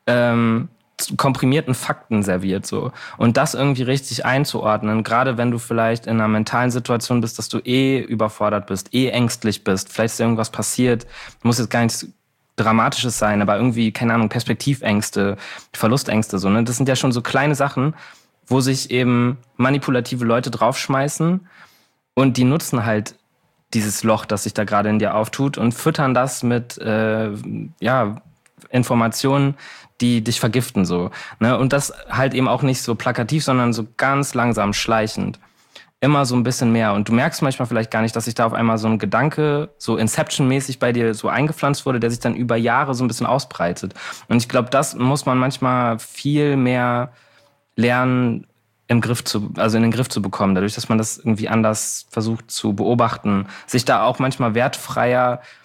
ähm, komprimierten Fakten serviert so. Und das irgendwie richtig einzuordnen, gerade wenn du vielleicht in einer mentalen Situation bist, dass du eh überfordert bist, eh ängstlich bist, vielleicht ist irgendwas passiert, muss jetzt gar nichts Dramatisches sein, aber irgendwie, keine Ahnung, Perspektivängste, Verlustängste, so, ne? Das sind ja schon so kleine Sachen, wo sich eben manipulative Leute draufschmeißen und die nutzen halt dieses Loch, das sich da gerade in dir auftut und füttern das mit, äh, ja, Informationen, die dich vergiften, so, ne? Und das halt eben auch nicht so plakativ, sondern so ganz langsam schleichend. Immer so ein bisschen mehr. Und du merkst manchmal vielleicht gar nicht, dass sich da auf einmal so ein Gedanke so Inception-mäßig bei dir so eingepflanzt wurde, der sich dann über Jahre so ein bisschen ausbreitet. Und ich glaube, das muss man manchmal viel mehr lernen, im Griff zu, also in den Griff zu bekommen, dadurch, dass man das irgendwie anders versucht zu beobachten, sich da auch manchmal wertfreier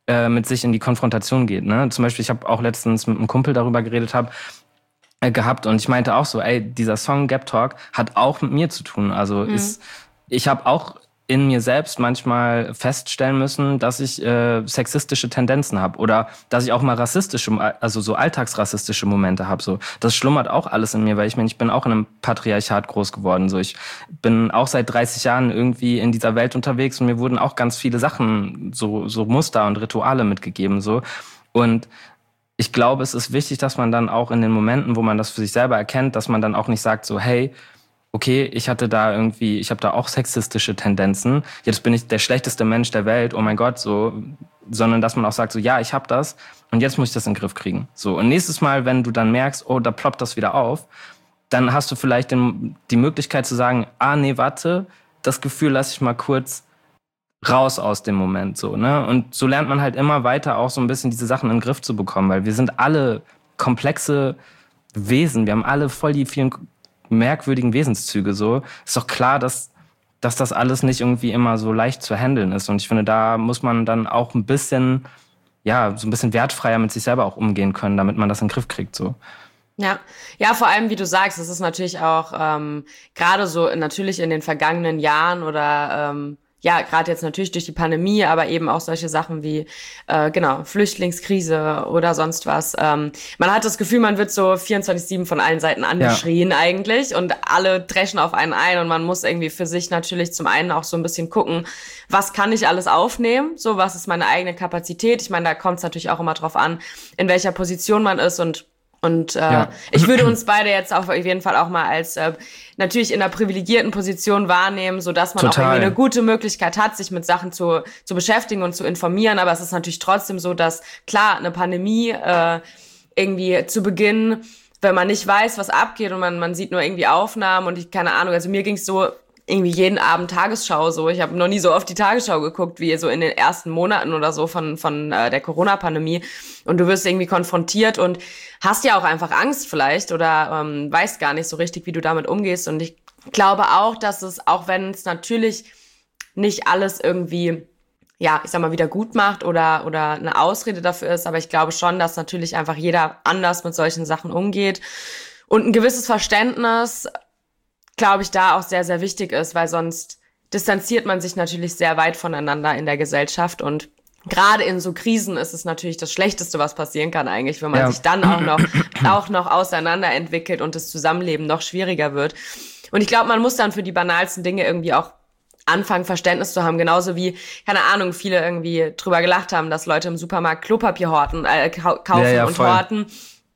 äh, mit sich in die Konfrontation geht. Ne? Zum Beispiel, ich habe auch letztens mit einem Kumpel darüber geredet, habe äh, gehabt und ich meinte auch so, ey, dieser Song Gap Talk hat auch mit mir zu tun. Also mhm. ist, ich habe auch in mir selbst manchmal feststellen müssen, dass ich äh, sexistische Tendenzen habe oder dass ich auch mal rassistische, also so alltagsrassistische Momente habe. So, das schlummert auch alles in mir, weil ich meine, ich bin auch in einem Patriarchat groß geworden. So, ich bin auch seit dreißig Jahren irgendwie in dieser Welt unterwegs und mir wurden auch ganz viele Sachen, so so Muster und Rituale mitgegeben. So, und ich glaube, es ist wichtig, dass man dann auch in den Momenten, wo man das für sich selber erkennt, dass man dann auch nicht sagt so, hey, okay, ich hatte da irgendwie, ich habe da auch sexistische Tendenzen, jetzt bin ich der schlechteste Mensch der Welt, oh mein Gott, so, sondern dass man auch sagt so, ja, ich habe das und jetzt muss ich das in den Griff kriegen. So, und nächstes Mal, wenn du dann merkst, oh, da ploppt das wieder auf, dann hast du vielleicht den, die Möglichkeit zu sagen, ah, nee, warte, das Gefühl lasse ich mal kurz raus aus dem Moment, so, ne? Und so lernt man halt immer weiter auch so ein bisschen diese Sachen in den Griff zu bekommen, weil wir sind alle komplexe Wesen, wir haben alle voll die vielen merkwürdigen Wesenszüge, so. Ist doch klar, dass, dass das alles nicht irgendwie immer so leicht zu handeln ist. Und ich finde, da muss man dann auch ein bisschen, ja, so ein bisschen wertfreier mit sich selber auch umgehen können, damit man das in den Griff kriegt, so. Ja, ja, vor allem, wie du sagst, es ist natürlich auch ähm, gerade so natürlich in den vergangenen Jahren oder ähm, ja, gerade jetzt natürlich durch die Pandemie, aber eben auch solche Sachen wie, äh, genau, Flüchtlingskrise oder sonst was. Ähm, man hat das Gefühl, man wird so vierundzwanzig sieben von allen Seiten angeschrien ja. eigentlich und alle dreschen auf einen ein und man muss irgendwie für sich natürlich zum einen auch so ein bisschen gucken, was kann ich alles aufnehmen, so was ist meine eigene Kapazität. Ich meine, da kommt es natürlich auch immer drauf an, in welcher Position man ist und Und äh, ja. ich würde uns beide jetzt auf jeden Fall auch mal als äh, natürlich in einer privilegierten Position wahrnehmen, so dass man Total. auch irgendwie eine gute Möglichkeit hat, sich mit Sachen zu zu beschäftigen und zu informieren. Aber es ist natürlich trotzdem so, dass klar eine Pandemie äh, irgendwie zu Beginn, wenn man nicht weiß, was abgeht und man man sieht nur irgendwie Aufnahmen und ich keine Ahnung. Also mir ging's so irgendwie jeden Abend Tagesschau so. Ich habe noch nie so oft die Tagesschau geguckt, wie so in den ersten Monaten oder so von von äh, der Corona-Pandemie. Und du wirst irgendwie konfrontiert und hast ja auch einfach Angst vielleicht oder ähm, weißt gar nicht so richtig, wie du damit umgehst. Und ich glaube auch, dass es, auch wenn es natürlich nicht alles irgendwie, ja, ich sag mal, wieder gut macht oder oder eine Ausrede dafür ist, aber ich glaube schon, dass natürlich einfach jeder anders mit solchen Sachen umgeht. Und ein gewisses Verständnis, glaube ich, da auch sehr, sehr wichtig ist, weil sonst distanziert man sich natürlich sehr weit voneinander in der Gesellschaft und gerade in so Krisen ist es natürlich das Schlechteste, was passieren kann eigentlich, wenn man ja. sich dann auch noch auch noch auseinanderentwickelt und das Zusammenleben noch schwieriger wird. Und ich glaube, man muss dann für die banalsten Dinge irgendwie auch anfangen, Verständnis zu haben, genauso wie, keine Ahnung, viele irgendwie drüber gelacht haben, dass Leute im Supermarkt Klopapier horten, äh, kaufen ja, ja, und voll. horten.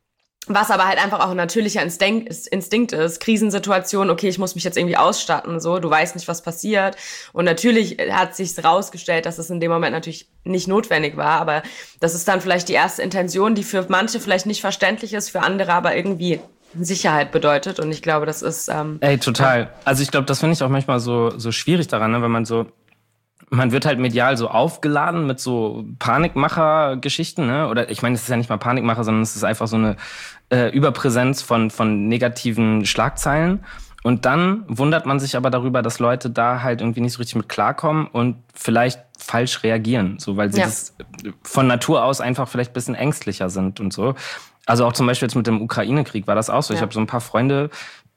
Was aber halt einfach auch ein natürlicher Instinkt ist, Instinkt ist, Krisensituation, okay, ich muss mich jetzt irgendwie ausstatten, so, du weißt nicht, was passiert. Und natürlich hat sich's rausgestellt, dass es in dem Moment natürlich nicht notwendig war, aber das ist dann vielleicht die erste Intention, die für manche vielleicht nicht verständlich ist, für andere aber irgendwie Sicherheit bedeutet. Und ich glaube, das ist... Ähm, Ey, total. Also ich glaube, das finde ich auch manchmal so, so schwierig daran, ne, wenn man so... Man wird halt medial so aufgeladen mit so Panikmacher-Geschichten, ne? Oder ich meine, es ist ja nicht mal Panikmacher, sondern es ist einfach so eine äh, Überpräsenz von von negativen Schlagzeilen. Und dann wundert man sich aber darüber, dass Leute da halt irgendwie nicht so richtig mit klarkommen und vielleicht falsch reagieren, so weil sie ja. das von Natur aus einfach vielleicht ein bisschen ängstlicher sind und so. Also auch zum Beispiel jetzt mit dem Ukraine-Krieg war das auch so. Ja. Ich habe so ein paar Freunde,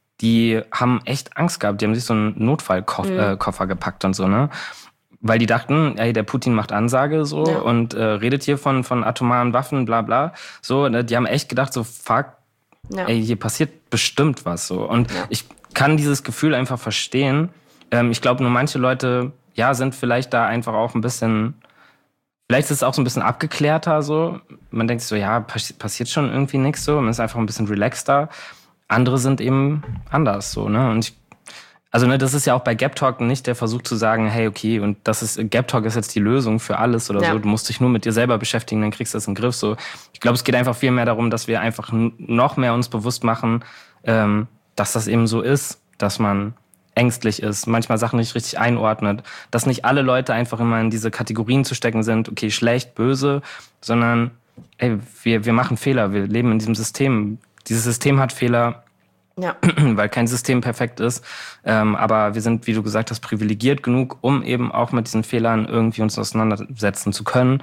die haben echt Angst gehabt. Die haben sich so einen Notfallkoffer mhm. äh, gepackt und so, ne? Weil die dachten, ey, der Putin macht Ansage so ja. und äh, redet hier von von atomaren Waffen, bla bla. So, ne, die haben echt gedacht, so fuck, ja. ey, hier passiert bestimmt was so. Und ja. ich kann dieses Gefühl einfach verstehen. Ähm, ich glaube, nur manche Leute, ja, sind vielleicht da einfach auch ein bisschen, vielleicht ist es auch so ein bisschen abgeklärter so. Man denkt sich so, ja, pass- passiert schon irgendwie nichts so. Man ist einfach ein bisschen relaxter. Andere sind eben anders so, ne? Und ich Also ne, das ist ja auch bei Gap Talk nicht der Versuch zu sagen, hey, okay, und das ist Gap Talk ist jetzt die Lösung für alles oder ja. so. Du musst dich nur mit dir selber beschäftigen, dann kriegst du das in den Griff. So, ich glaube, es geht einfach viel mehr darum, dass wir einfach noch mehr uns bewusst machen, ähm, dass das eben so ist, dass man ängstlich ist, manchmal Sachen nicht richtig einordnet, dass nicht alle Leute einfach immer in diese Kategorien zu stecken sind, okay, schlecht, böse, sondern ey, wir wir machen Fehler, wir leben in diesem System. Dieses System hat Fehler. Ja. Weil kein System perfekt ist. Ähm, aber wir sind, wie du gesagt hast, privilegiert genug, um eben auch mit diesen Fehlern irgendwie uns auseinandersetzen zu können.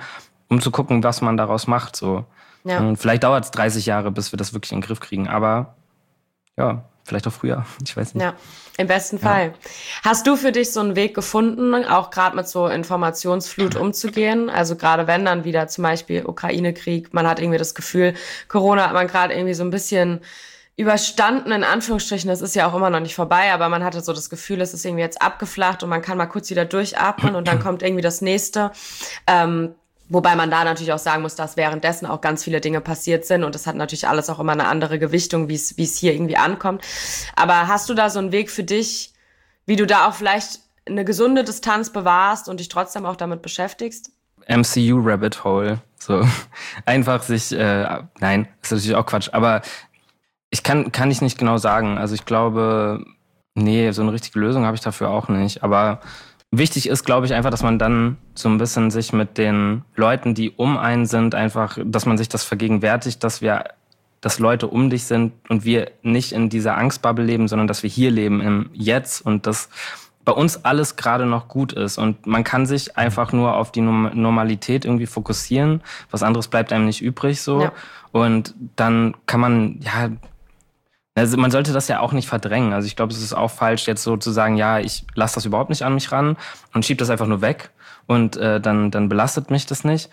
um zu gucken, was man daraus macht. So. Ja. Und vielleicht dauert es dreißig Jahre, bis wir das wirklich in den Griff kriegen. Aber ja, vielleicht auch früher. Ich weiß nicht. Ja, im besten Fall. Ja. Hast du für dich so einen Weg gefunden, auch gerade mit so Informationsflut umzugehen? Also gerade wenn dann wieder zum Beispiel Ukraine-Krieg, man hat irgendwie das Gefühl, Corona hat man gerade irgendwie so ein bisschen überstanden, in Anführungsstrichen, das ist ja auch immer noch nicht vorbei, aber man hatte so das Gefühl, es ist irgendwie jetzt abgeflacht und man kann mal kurz wieder durchatmen und dann kommt irgendwie das Nächste. Ähm, wobei man da natürlich auch sagen muss, dass währenddessen auch ganz viele Dinge passiert sind und das hat natürlich alles auch immer eine andere Gewichtung, wie es wie es hier irgendwie ankommt. Aber hast du da so einen Weg für dich, wie du da auch vielleicht eine gesunde Distanz bewahrst und dich trotzdem auch damit beschäftigst? M C U Rabbit Hole, so einfach sich, äh, nein, ist natürlich auch Quatsch, aber Ich kann, kann ich nicht genau sagen. Also ich glaube, nee, so eine richtige Lösung habe ich dafür auch nicht. Aber wichtig ist, glaube ich, einfach, dass man dann so ein bisschen sich mit den Leuten, die um einen sind, einfach, dass man sich das vergegenwärtigt, dass wir, dass Leute um dich sind und wir nicht in dieser Angstbubble leben, sondern dass wir hier leben im Jetzt und dass bei uns alles gerade noch gut ist. Und man kann sich einfach nur auf die Normalität irgendwie fokussieren. Was anderes bleibt einem nicht übrig, so. Ja. Und dann kann man, ja, also man sollte das ja auch nicht verdrängen. Also ich glaube, es ist auch falsch, jetzt so zu sagen, ja, ich lasse das überhaupt nicht an mich ran und schiebe das einfach nur weg und äh, dann, dann belastet mich das nicht.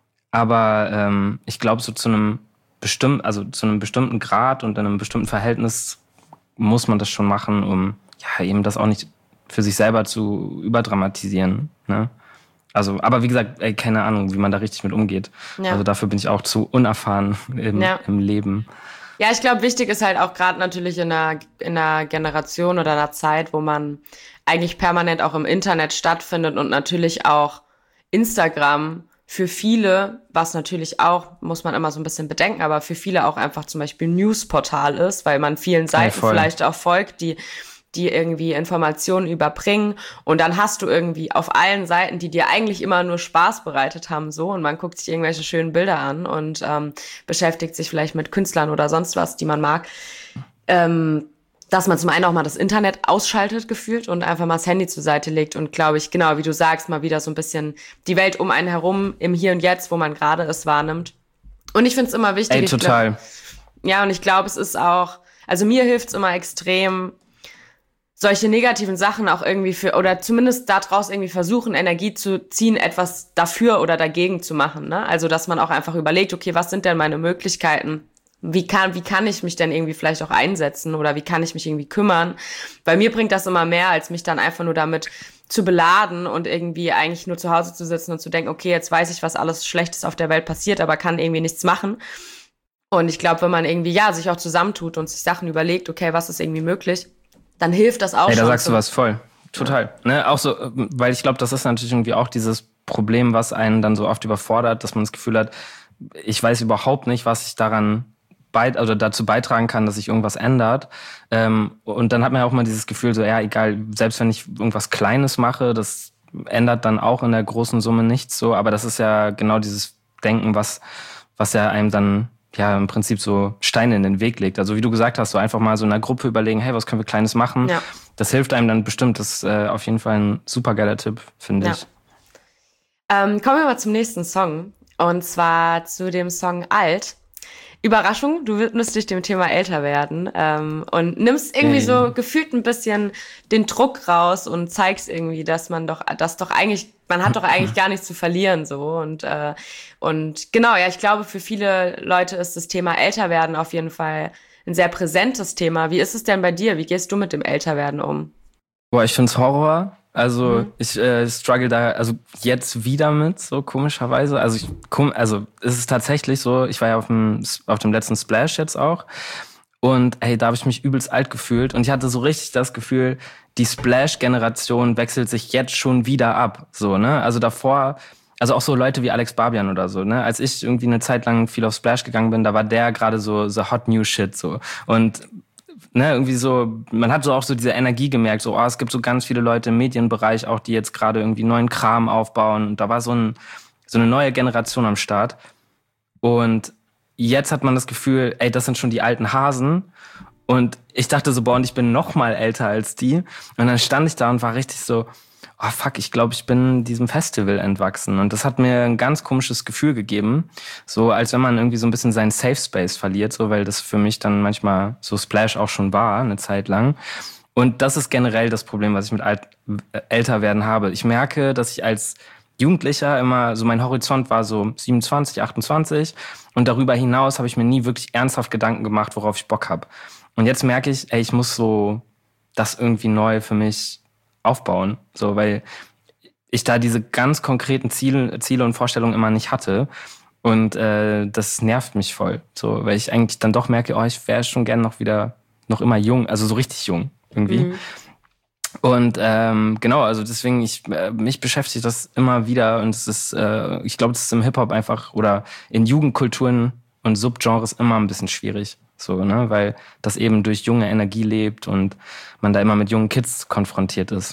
Aber ähm, ich glaube, so zu einem bestimmten, also zu einem bestimmten Grad und in einem bestimmten Verhältnis muss man das schon machen, um ja eben das auch nicht für sich selber zu überdramatisieren. Ne? Also, aber wie gesagt, ey, keine Ahnung, wie man da richtig mit umgeht. Ja. Also dafür bin ich auch zu unerfahren im, ja. im Leben. Ja, ich glaube, wichtig ist halt auch gerade natürlich in einer, in einer Generation oder einer Zeit, wo man eigentlich permanent auch im Internet stattfindet und natürlich auch Instagram für viele, was natürlich auch, muss man immer so ein bisschen bedenken, aber für viele auch einfach zum Beispiel ein Newsportal ist, weil man vielen Seiten ja, vielleicht auch folgt, die die irgendwie Informationen überbringen und dann hast du irgendwie auf allen Seiten, die dir eigentlich immer nur Spaß bereitet haben, so und man guckt sich irgendwelche schönen Bilder an und ähm, beschäftigt sich vielleicht mit Künstlern oder sonst was, die man mag, ähm, dass man zum einen auch mal das Internet ausschaltet gefühlt und einfach mal das Handy zur Seite legt und glaube ich, genau wie du sagst, mal wieder so ein bisschen die Welt um einen herum im Hier und Jetzt, wo man gerade ist, wahrnimmt. Und ich finde es immer wichtig. Ey, total. Glaub, ja, und ich glaube, es ist auch, also mir hilft es immer extrem, solche negativen Sachen auch irgendwie für, oder zumindest daraus irgendwie versuchen, Energie zu ziehen, etwas dafür oder dagegen zu machen, ne? Also, dass man auch einfach überlegt, okay, was sind denn meine Möglichkeiten? Wie kann, wie kann ich mich denn irgendwie vielleicht auch einsetzen oder wie kann ich mich irgendwie kümmern? Bei mir bringt das immer mehr, als mich dann einfach nur damit zu beladen und irgendwie eigentlich nur zu Hause zu sitzen und zu denken, okay, jetzt weiß ich, was alles Schlechtes auf der Welt passiert, aber kann irgendwie nichts machen. Und ich glaube, wenn man irgendwie, ja, sich auch zusammentut und sich Sachen überlegt, okay, was ist irgendwie möglich, dann hilft das auch Ey, schon. Da sagst so. Du was voll. Total. Ja. Ne? Auch so, weil ich glaube, das ist natürlich irgendwie auch dieses Problem, was einen dann so oft überfordert, dass man das Gefühl hat, ich weiß überhaupt nicht, was ich daran bei, also dazu beitragen kann, dass sich irgendwas ändert. Ähm, und dann hat man ja auch mal dieses Gefühl, so, ja, egal, selbst wenn ich irgendwas Kleines mache, das ändert dann auch in der großen Summe nichts so. Aber das ist ja genau dieses Denken, was, was ja einem dann ja im Prinzip so Steine in den Weg legt. Also wie du gesagt hast, so einfach mal so in einer Gruppe überlegen, hey, was können wir Kleines machen? Ja. Das hilft einem dann bestimmt. Das ist äh, auf jeden Fall ein super geiler Tipp, finde ja. ich. Ähm, kommen wir mal zum nächsten Song. Und zwar zu dem Song Alt. Überraschung, du widmest dich dem Thema älter werden ähm, und nimmst irgendwie hey. so gefühlt ein bisschen den Druck raus und zeigst irgendwie, dass man doch, dass doch eigentlich, man hat doch eigentlich gar nichts zu verlieren so und äh, und genau, ja, ich glaube, für viele Leute ist das Thema älter werden auf jeden Fall ein sehr präsentes Thema. Wie ist es denn bei dir? Wie gehst du mit dem Älterwerden um? Boah, ich find's Horror. Also mhm. ich äh, struggle da also jetzt wieder mit, so komischerweise. Also ich also es ist tatsächlich so, ich war ja auf dem auf dem letzten Splash jetzt auch und hey, da habe ich mich übelst alt gefühlt und ich hatte so richtig das Gefühl, die Splash-Generation wechselt sich jetzt schon wieder ab, so, ne? Also davor, also auch so Leute wie Alex Barbian oder so, ne? Als ich irgendwie eine Zeit lang viel auf Splash gegangen bin, da war der gerade so the hot new shit so und ne, irgendwie so, man hat so auch so diese Energie gemerkt, so, oh, es gibt so ganz viele Leute im Medienbereich auch, die jetzt gerade irgendwie neuen Kram aufbauen. Und da war so, ein, so eine neue Generation am Start. Und jetzt hat man das Gefühl, ey, das sind schon die alten Hasen. Und ich dachte so, boah, und ich bin noch mal älter als die. Und dann stand ich da und war richtig so, oh fuck, ich glaube, ich bin diesem Festival entwachsen. Und das hat mir ein ganz komisches Gefühl gegeben. So als wenn man irgendwie so ein bisschen seinen Safe Space verliert, so weil das für mich dann manchmal so Splash auch schon war, eine Zeit lang. Und das ist generell das Problem, was ich mit alt, äh, Älterwerden habe. Ich merke, dass ich als Jugendlicher immer, so mein Horizont war so siebenundzwanzig, achtundzwanzig. Und darüber hinaus habe ich mir nie wirklich ernsthaft Gedanken gemacht, worauf ich Bock habe. Und jetzt merke ich, ey, ich muss so das irgendwie neu für mich aufbauen. So, weil ich da diese ganz konkreten Ziele, Ziele und Vorstellungen immer nicht hatte. Und äh, das nervt mich voll. So, weil ich eigentlich dann doch merke, oh, ich wäre schon gern noch wieder, noch immer jung, also so richtig jung irgendwie. Mhm. Und ähm, genau, also deswegen, ich äh, mich beschäftigt das immer wieder und es ist, äh, ich glaube, das ist im Hip-Hop einfach oder in Jugendkulturen und Subgenres immer ein bisschen schwierig, so, ne, weil das eben durch junge Energie lebt und man da immer mit jungen Kids konfrontiert ist.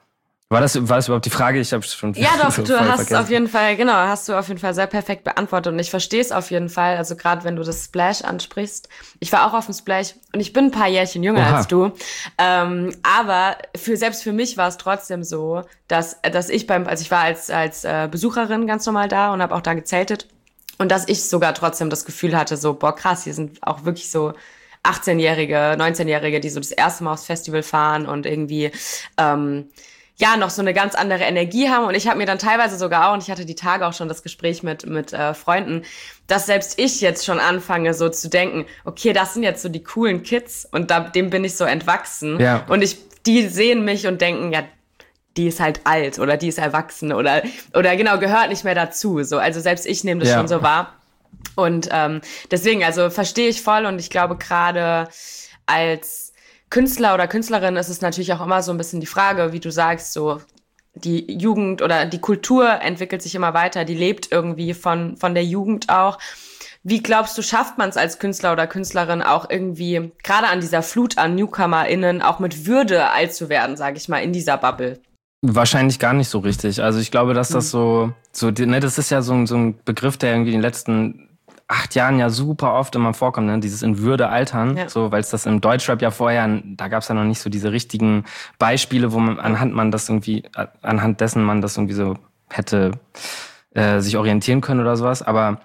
War das, war das überhaupt die Frage? Ich habe schon ja doch, so du hast vergessen. auf jeden Fall, genau, hast du auf jeden Fall sehr perfekt beantwortet und ich verstehe es auf jeden Fall, also gerade wenn du das Splash ansprichst. Ich war auch auf dem Splash und ich bin ein paar Jährchen jünger Oha. als du, ähm, aber für selbst für mich war es trotzdem so, dass dass ich beim, also ich war als als äh, Besucherin ganz normal da und habe auch da gezeltet und dass ich sogar trotzdem das Gefühl hatte, so boah krass, hier sind auch wirklich so achtzehnjährige, neunzehnjährige, die so das erste Mal aufs Festival fahren und irgendwie ähm, ja, noch so eine ganz andere Energie haben. Und ich habe mir dann teilweise sogar auch, und ich hatte die Tage auch schon das Gespräch mit mit äh, Freunden, dass selbst ich jetzt schon anfange, so zu denken, okay, das sind jetzt so die coolen Kids und da, dem bin ich so entwachsen. Ja. Und ich, die sehen mich und denken, ja, die ist halt alt oder die ist erwachsen oder oder genau, gehört nicht mehr dazu. So, also selbst ich nehme das ja. schon so wahr. Und ähm, deswegen, also verstehe ich voll und ich glaube gerade als Künstler oder Künstlerin ist es natürlich auch immer so ein bisschen die Frage, wie du sagst, so die Jugend oder die Kultur entwickelt sich immer weiter, die lebt irgendwie von von der Jugend auch. Wie glaubst du, schafft man es als Künstler oder Künstlerin auch irgendwie, gerade an dieser Flut an NewcomerInnen, auch mit Würde alt zu werden, sage ich mal, in dieser Bubble? Wahrscheinlich gar nicht so richtig. Also ich glaube, dass das so, so ne, das ist ja so ein, so ein Begriff, der irgendwie in den letzten acht Jahren ja super oft immer vorkommt, ne? Dieses in Würde altern, ja. so, weil es das im Deutschrap ja vorher, da gab es ja noch nicht so diese richtigen Beispiele, wo man anhand man das irgendwie, anhand dessen man das irgendwie so hätte äh, sich orientieren können oder sowas. Aber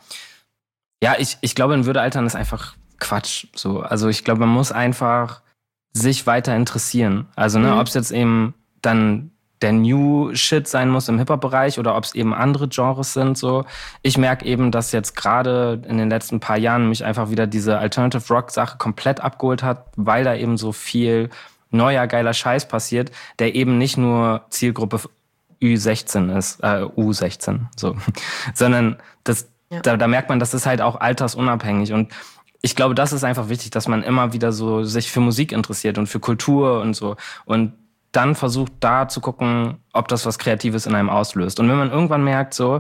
ja, ich, ich glaube, in Würde altern ist einfach Quatsch. So, also ich glaube, man muss einfach sich weiter interessieren. Also ne, mhm. ob es jetzt eben dann der New Shit sein muss im Hip-Hop-Bereich oder ob es eben andere Genres sind. So, ich merke eben, dass jetzt gerade in den letzten paar Jahren mich einfach wieder diese Alternative Rock-Sache komplett abgeholt hat, weil da eben so viel neuer, geiler Scheiß passiert, der eben nicht nur Zielgruppe Ü sechzehn ist, äh, U sechzehn, so, sondern das, ja. da, da merkt man, das ist halt auch altersunabhängig und ich glaube, das ist einfach wichtig, dass man immer wieder so sich für Musik interessiert und für Kultur und so und dann versucht da zu gucken, ob das was Kreatives in einem auslöst. Und wenn man irgendwann merkt, so,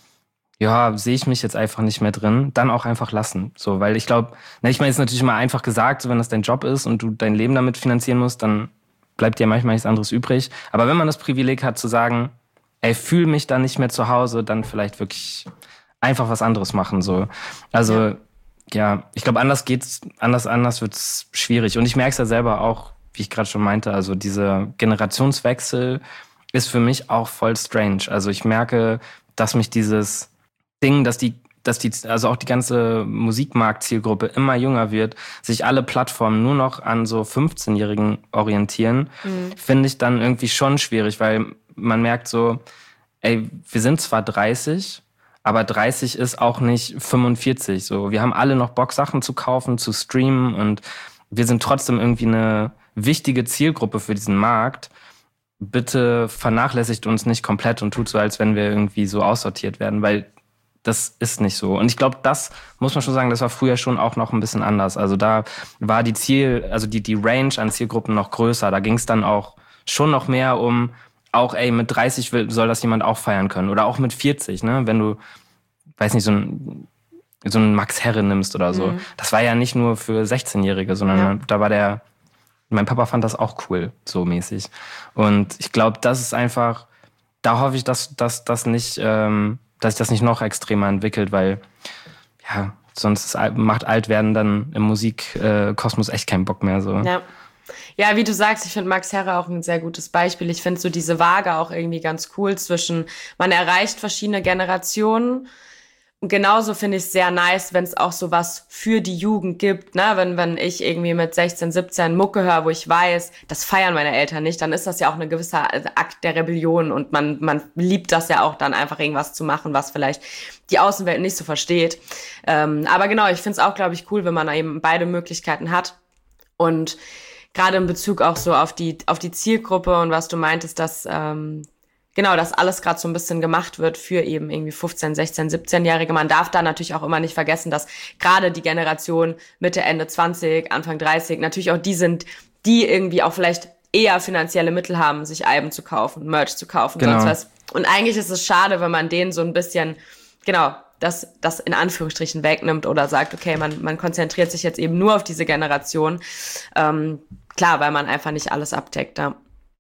ja, sehe ich mich jetzt einfach nicht mehr drin, dann auch einfach lassen. So, weil ich glaube, na, ich meine, es ist natürlich immer einfach gesagt, so wenn das dein Job ist und du dein Leben damit finanzieren musst, dann bleibt dir manchmal nichts anderes übrig. Aber wenn man das Privileg hat zu sagen, ey, fühl mich da nicht mehr zu Hause, dann vielleicht wirklich einfach was anderes machen. So, also ja, ja ich glaube, anders geht's, anders, anders wird's schwierig. Und ich merke es ja selber auch, wie ich gerade schon meinte, also dieser Generationswechsel ist für mich auch voll strange. Also ich merke, dass mich dieses Ding, dass die, dass die, also auch die ganze Musikmarkt-Zielgruppe immer jünger wird, sich alle Plattformen nur noch an so fünfzehnjährigen orientieren, mhm. finde ich dann irgendwie schon schwierig, weil man merkt so, ey, wir sind zwar dreißig, aber dreißig ist auch nicht fünfundvierzig. So, wir haben alle noch Bock, Sachen zu kaufen, zu streamen und wir sind trotzdem irgendwie eine wichtige Zielgruppe für diesen Markt. Bitte vernachlässigt uns nicht komplett und tut so, als wenn wir irgendwie so aussortiert werden, weil das ist nicht so. Und ich glaube, das muss man schon sagen, das war früher schon auch noch ein bisschen anders. Also da war die Ziel, also die, die Range an Zielgruppen noch größer. Da ging es dann auch schon noch mehr um, auch ey, mit dreißig will, soll das jemand auch feiern können. Oder auch mit vierzig, ne? Wenn du, weiß nicht, so ein so einen Max Herre nimmst oder so. Mhm. Das war ja nicht nur für sechzehnjährige, sondern ja. da war der, mein Papa fand das auch cool, so mäßig. Und ich glaube, das ist einfach, da hoffe ich, dass, dass, dass, nicht, ähm, dass sich das nicht noch extremer entwickelt, weil ja, sonst ist, macht alt werden dann im Musikkosmos echt keinen Bock mehr. So. Ja. Ja, wie du sagst, ich finde Max Herre auch ein sehr gutes Beispiel. Ich finde so diese Waage auch irgendwie ganz cool zwischen, man erreicht verschiedene Generationen. Und genauso finde ich es sehr nice, wenn es auch so was für die Jugend gibt, ne? Wenn, wenn ich irgendwie mit sechzehn, siebzehn Mucke höre, wo ich weiß, das feiern meine Eltern nicht, dann ist das ja auch ein gewisser Akt der Rebellion und man, man liebt das ja auch dann einfach irgendwas zu machen, was vielleicht die Außenwelt nicht so versteht. Ähm, aber genau, ich finde es auch, glaube ich, cool, wenn man eben beide Möglichkeiten hat und gerade in Bezug auch so auf die, auf die Zielgruppe und was du meintest, dass, ähm, genau, dass alles gerade so ein bisschen gemacht wird für eben irgendwie fünfzehn, sechzehn, siebzehn-Jährige. Man darf da natürlich auch immer nicht vergessen, dass gerade die Generation Mitte, Ende zwanzig, Anfang dreißig natürlich auch die sind, die irgendwie auch vielleicht eher finanzielle Mittel haben, sich Alben zu kaufen, Merch zu kaufen, genau. sonst was. Und eigentlich ist es schade, wenn man denen so ein bisschen, genau, das, das in Anführungsstrichen wegnimmt oder sagt, okay, man, man konzentriert sich jetzt eben nur auf diese Generation. Ähm, klar, weil man einfach nicht alles abdeckt. Ja,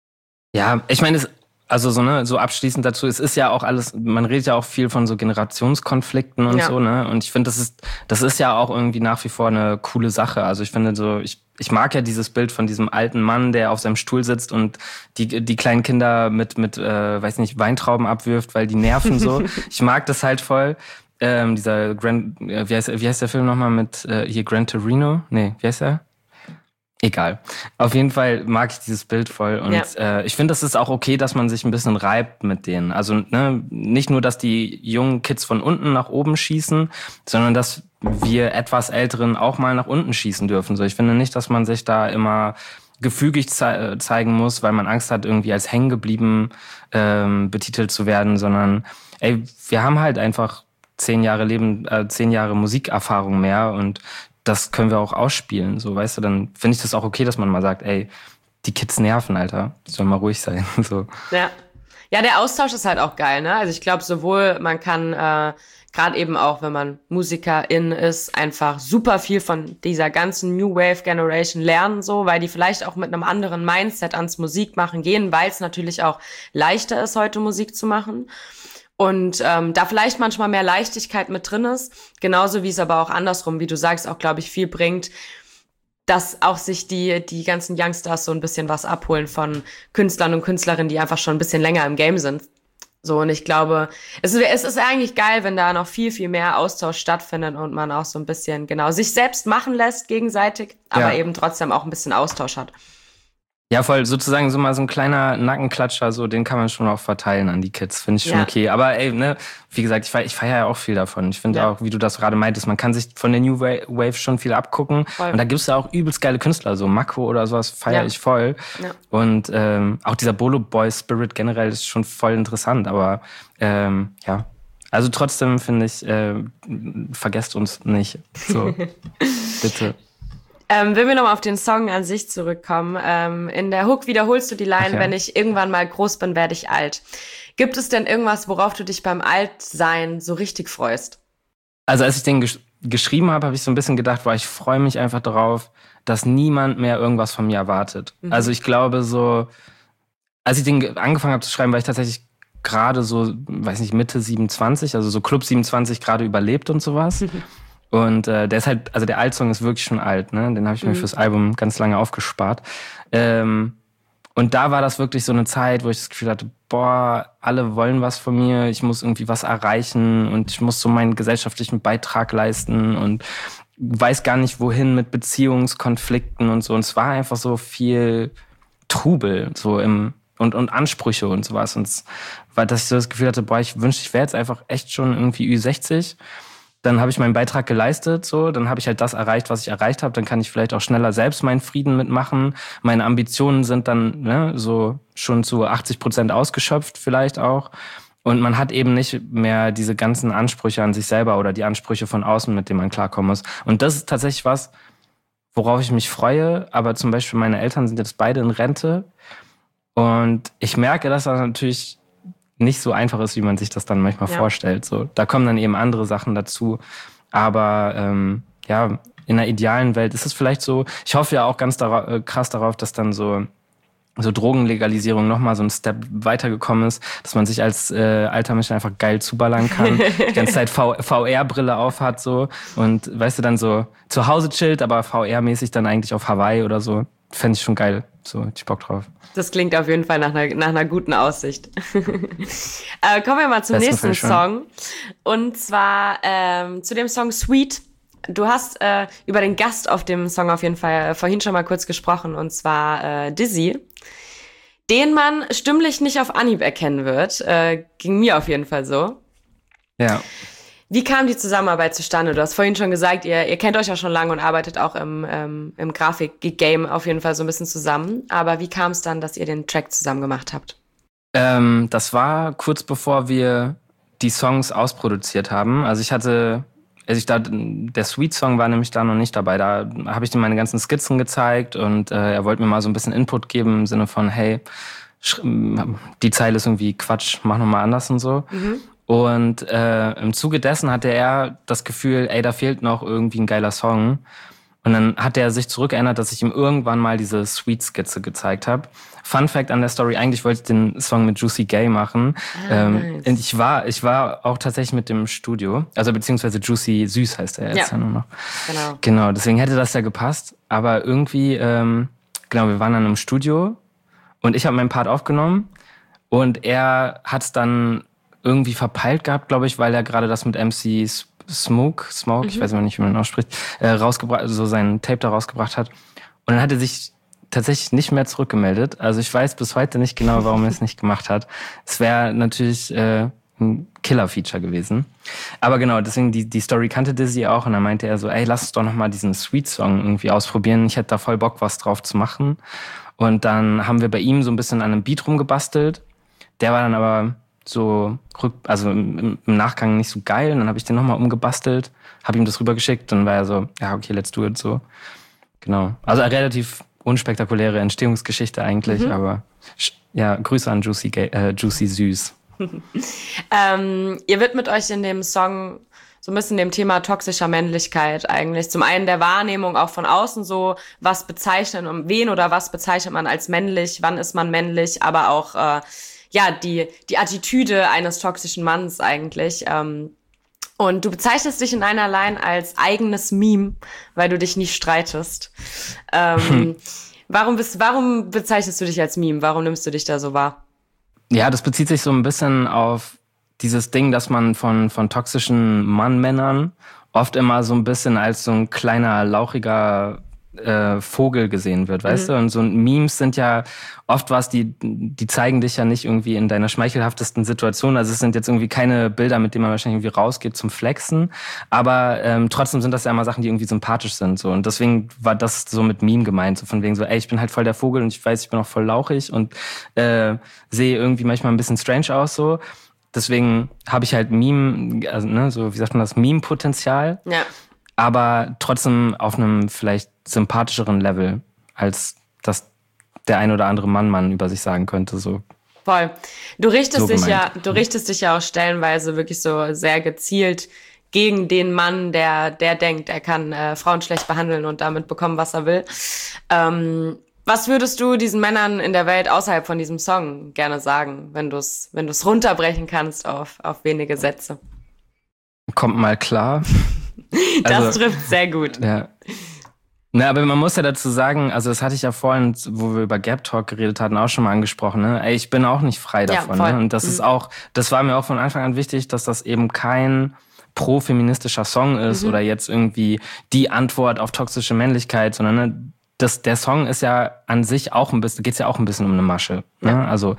ja ich meine, es Also so ne, so abschließend dazu, es ist ja auch alles, man redet ja auch viel von so Generationskonflikten und ja. so, ne? Und ich finde, das ist, das ist ja auch irgendwie nach wie vor eine coole Sache. Also ich finde so, ich, ich mag ja dieses Bild von diesem alten Mann, der auf seinem Stuhl sitzt und die, die kleinen Kinder mit, mit, äh, weiß nicht, Weintrauben abwirft, weil die nerven so. Ich mag das halt voll. Ähm, dieser Gran, äh, wie heißt, wie heißt der Film nochmal mit, äh, hier Gran Torino? Nee, wie heißt der? Egal. Auf jeden Fall mag ich dieses Bild voll und ja. äh, ich finde, das ist auch okay, dass man sich ein bisschen reibt mit denen. Also ne, nicht nur, dass die jungen Kids von unten nach oben schießen, sondern dass wir etwas Älteren auch mal nach unten schießen dürfen. So, ich finde nicht, dass man sich da immer gefügig ze- zeigen muss, weil man Angst hat, irgendwie als hängen geblieben ähm, betitelt zu werden, sondern ey, wir haben halt einfach zehn Jahre Leben, äh, zehn Jahre Musikerfahrung mehr und das können wir auch ausspielen, so, weißt du, dann finde ich das auch okay, dass man mal sagt, ey, die Kids nerven, Alter, die sollen mal ruhig sein, so. Ja, ja, der Austausch ist halt auch geil, ne, also ich glaube sowohl, man kann, äh, gerade eben auch, wenn man Musikerin ist, einfach super viel von dieser ganzen New Wave Generation lernen, so, weil die vielleicht auch mit einem anderen Mindset ans Musikmachen gehen, weil es natürlich auch leichter ist, heute Musik zu machen. Und ähm, da vielleicht manchmal mehr Leichtigkeit mit drin ist, genauso wie es aber auch andersrum, wie du sagst, auch, glaube ich, viel bringt, dass auch sich die die ganzen Youngsters so ein bisschen was abholen von Künstlern und Künstlerinnen, die einfach schon ein bisschen länger im Game sind. So, und ich glaube, es ist, es ist eigentlich geil, wenn da noch viel, viel mehr Austausch stattfindet und man auch so ein bisschen, genau, sich selbst machen lässt gegenseitig, aber ja. eben trotzdem auch ein bisschen Austausch hat. Ja, voll, sozusagen so mal so ein kleiner Nackenklatscher, so, den kann man schon auch verteilen an die Kids, finde ich schon ja. okay. Aber ey, ne, wie gesagt, ich feiere ich feier ja auch viel davon. Ich finde ja. auch, wie du das gerade meintest, man kann sich von der New Wave schon viel abgucken. Voll. Und da gibt's ja auch übelst geile Künstler, so Mako oder sowas feiere ja. ich voll. Ja. Und ähm, auch dieser Bolo Boy Spirit generell ist schon voll interessant, aber ähm, ja. Also trotzdem finde ich, äh, vergesst uns nicht. So, bitte. Ähm, wenn wir nochmal auf den Song an sich zurückkommen, ähm, in der Hook wiederholst du die Line, okay. Wenn ich irgendwann mal groß bin, werde ich alt. Gibt es denn irgendwas, worauf du dich beim Altsein so richtig freust? Also als ich den gesch- geschrieben habe, habe ich so ein bisschen gedacht, boah, ich freue mich einfach darauf, dass niemand mehr irgendwas von mir erwartet. Mhm. Also ich glaube so, als ich den ge- angefangen habe zu schreiben, war ich tatsächlich gerade so, weiß nicht, Mitte siebenundzwanzig, also so Club siebenundzwanzig gerade überlebt und sowas. Mhm. Und äh, der ist halt, also der Altsong ist wirklich schon alt, ne? Den habe ich mir mhm. fürs Album ganz lange aufgespart. Ähm, und da war das wirklich so eine Zeit, wo ich das Gefühl hatte, boah, alle wollen was von mir, ich muss irgendwie was erreichen und ich muss so meinen gesellschaftlichen Beitrag leisten und weiß gar nicht wohin mit Beziehungskonflikten und so. Und es war einfach so viel Trubel, so im und und Ansprüche und sowas. Und es war, dass ich so das Gefühl hatte, boah, ich wünschte, ich wäre jetzt einfach echt schon irgendwie Ü sechzig. Dann habe ich meinen Beitrag geleistet, so, dann habe ich halt das erreicht, was ich erreicht habe. Dann kann ich vielleicht auch schneller selbst meinen Frieden mitmachen. Meine Ambitionen sind dann ne, so schon zu achtzig Prozent ausgeschöpft vielleicht auch. Und man hat eben nicht mehr diese ganzen Ansprüche an sich selber oder die Ansprüche von außen, mit denen man klarkommen muss. Und das ist tatsächlich was, worauf ich mich freue. Aber zum Beispiel meine Eltern sind jetzt beide in Rente. Und ich merke, dass das natürlich nicht so einfach ist, wie man sich das dann manchmal ja. vorstellt. So, da kommen dann eben andere Sachen dazu. Aber ähm, ja, in einer idealen Welt ist es vielleicht so. Ich hoffe ja auch ganz dara- äh, krass darauf, dass dann so so Drogenlegalisierung nochmal so ein Step weitergekommen ist, dass man sich als äh, alter Mensch einfach geil zuballern kann, die ganze Zeit v- V R-Brille aufhat so und weißt du, dann so zu Hause chillt, aber V R-mäßig dann eigentlich auf Hawaii oder so. fände ich schon geil. So, hätte ich Bock drauf. Das klingt auf jeden Fall nach einer, nach einer guten Aussicht. äh, kommen wir mal zum Besten nächsten Song. Und zwar ähm, zu dem Song Sweet. Du hast äh, über den Gast auf dem Song auf jeden Fall vorhin schon mal kurz gesprochen, und zwar äh, Dizzy, den man stimmlich nicht auf Anhieb erkennen wird. Äh, ging mir auf jeden Fall so. Ja. Wie kam die Zusammenarbeit zustande? Du hast vorhin schon gesagt, ihr, ihr kennt euch ja schon lange und arbeitet auch im, ähm, im Grafik-Game auf jeden Fall so ein bisschen zusammen. Aber wie kam es dann, dass ihr den Track zusammen gemacht habt? Ähm, das war kurz bevor wir die Songs ausproduziert haben. Also ich hatte, also ich da, der Sweet-Song war nämlich da noch nicht dabei. Da habe ich ihm meine ganzen Skizzen gezeigt und äh, er wollte mir mal so ein bisschen Input geben im Sinne von, hey, die Zeile ist irgendwie Quatsch, mach nochmal anders und so. Mhm. Und äh, im Zuge dessen hatte er das Gefühl, ey, da fehlt noch irgendwie ein geiler Song. Und dann hat er sich zurückerinnert, dass ich ihm irgendwann mal diese Sweet-Skizze gezeigt habe. Fun Fact an der Story, eigentlich wollte ich den Song mit Juicy Gay machen. Ah, ähm, nice. Und ich war, ich war auch tatsächlich mit dem Studio, also beziehungsweise Juicy Süß heißt er jetzt ja, ja nur noch. Genau. Genau, deswegen hätte das ja gepasst. Aber irgendwie, ähm, genau, wir waren dann im Studio und ich habe meinen Part aufgenommen und er hat es dann irgendwie verpeilt gehabt, glaube ich, weil er gerade das mit M C Smoke, Smoke, mhm. ich weiß immer nicht, wie man ihn ausspricht, äh, rausgebracht, so sein Tape da rausgebracht hat. Und dann hat er sich tatsächlich nicht mehr zurückgemeldet. Also ich weiß bis heute nicht genau, warum er es nicht gemacht hat. Es wäre natürlich äh, ein Killer-Feature gewesen. Aber genau, deswegen, die, die Story kannte Dizzy auch und dann meinte er so, ey, lass uns doch nochmal diesen Sweet-Song irgendwie ausprobieren. Ich hätte da voll Bock, was drauf zu machen. Und dann haben wir bei ihm so ein bisschen an einem Beat rumgebastelt. Der war dann aber so rück, also im, im Nachgang nicht so geil. Und dann habe ich den nochmal umgebastelt, habe ihm das rübergeschickt. Dann war er so, ja, okay, let's do it, so. Genau. Also eine relativ unspektakuläre Entstehungsgeschichte eigentlich, mhm. aber ja, Grüße an Juicy, Gay, äh, Juicy Süß. ähm, ihr widmet euch in dem Song so ein bisschen dem Thema toxischer Männlichkeit eigentlich. Zum einen der Wahrnehmung auch von außen so, was bezeichnet und wen oder was bezeichnet man als männlich, wann ist man männlich, aber auch äh, ja, die, die Attitüde eines toxischen Manns eigentlich. Ähm, und du bezeichnest dich in einer Line als eigenes Meme, weil du dich nicht streitest. Ähm, hm. warum, bist, warum bezeichnest du dich als Meme? Warum nimmst du dich da so wahr? Ja, das bezieht sich so ein bisschen auf dieses Ding, dass man von, von toxischen Mann-Männern oft immer so ein bisschen als so ein kleiner, lauchiger Äh, Vogel gesehen wird, weißt mhm. du? Und so Memes sind ja oft was, die die zeigen dich ja nicht irgendwie in deiner schmeichelhaftesten Situation. Also es sind jetzt irgendwie keine Bilder, mit denen man wahrscheinlich irgendwie rausgeht zum Flexen, aber ähm, trotzdem sind das ja immer Sachen, die irgendwie sympathisch sind. So. Und deswegen war das so mit Meme gemeint, so von wegen so, ey, ich bin halt voll der Vogel und ich weiß, ich bin auch voll lauchig und äh, sehe irgendwie manchmal ein bisschen strange aus so. Deswegen habe ich halt Meme, also ne, so wie sagt man das, Meme-Potenzial. Ja. Aber trotzdem auf einem vielleicht sympathischeren Level, als das der ein oder andere Mann-Mann über sich sagen könnte. So. Voll. Du richtest so dich ja, du richtest dich ja auch stellenweise wirklich so sehr gezielt gegen den Mann, der, der denkt, er kann äh, Frauen schlecht behandeln und damit bekommen, was er will. Ähm, was würdest du diesen Männern in der Welt außerhalb von diesem Song gerne sagen, wenn du es wenn du es runterbrechen kannst auf, auf wenige Sätze? Kommt mal klar. Das also, trifft sehr gut. Ja. Na, aber man muss ja dazu sagen, also das hatte ich ja vorhin, wo wir über Gap Talk geredet hatten, auch schon mal angesprochen, ne? Ey, ich bin auch nicht frei davon. Ja, ne? Und das mhm. ist auch, das war mir auch von Anfang an wichtig, dass das eben kein pro-feministischer Song ist mhm. oder jetzt irgendwie die Antwort auf toxische Männlichkeit, sondern ne, das, der Song ist ja an sich auch ein bisschen, geht's ja auch ein bisschen um eine Masche. Ne? Ja. Also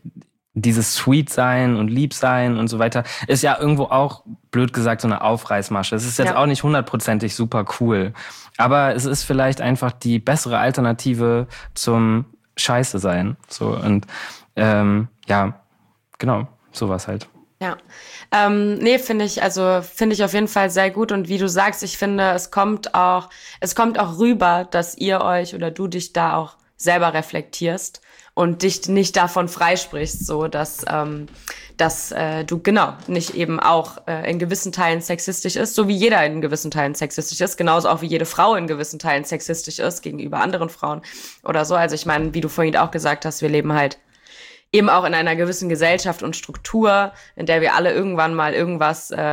dieses Sweet sein und lieb sein und so weiter ist ja irgendwo auch, blöd gesagt, so eine Aufreißmasche. Es ist jetzt ja. auch nicht hundertprozentig super cool. Aber es ist vielleicht einfach die bessere Alternative zum Scheiße sein. So und ähm, ja, genau, sowas halt. Ja, ähm, nee, finde ich, also finde ich auf jeden Fall sehr gut und wie du sagst, ich finde, es kommt auch, es kommt auch rüber, dass ihr euch oder du dich da auch selber reflektierst und dich nicht davon freisprichst, so dass ähm, dass äh, du genau nicht eben auch äh, in gewissen Teilen sexistisch ist, so wie jeder in gewissen Teilen sexistisch ist, genauso auch wie jede Frau in gewissen Teilen sexistisch ist gegenüber anderen Frauen oder so. Also ich meine, wie du vorhin auch gesagt hast, wir leben halt eben auch in einer gewissen Gesellschaft und Struktur, in der wir alle irgendwann mal irgendwas äh,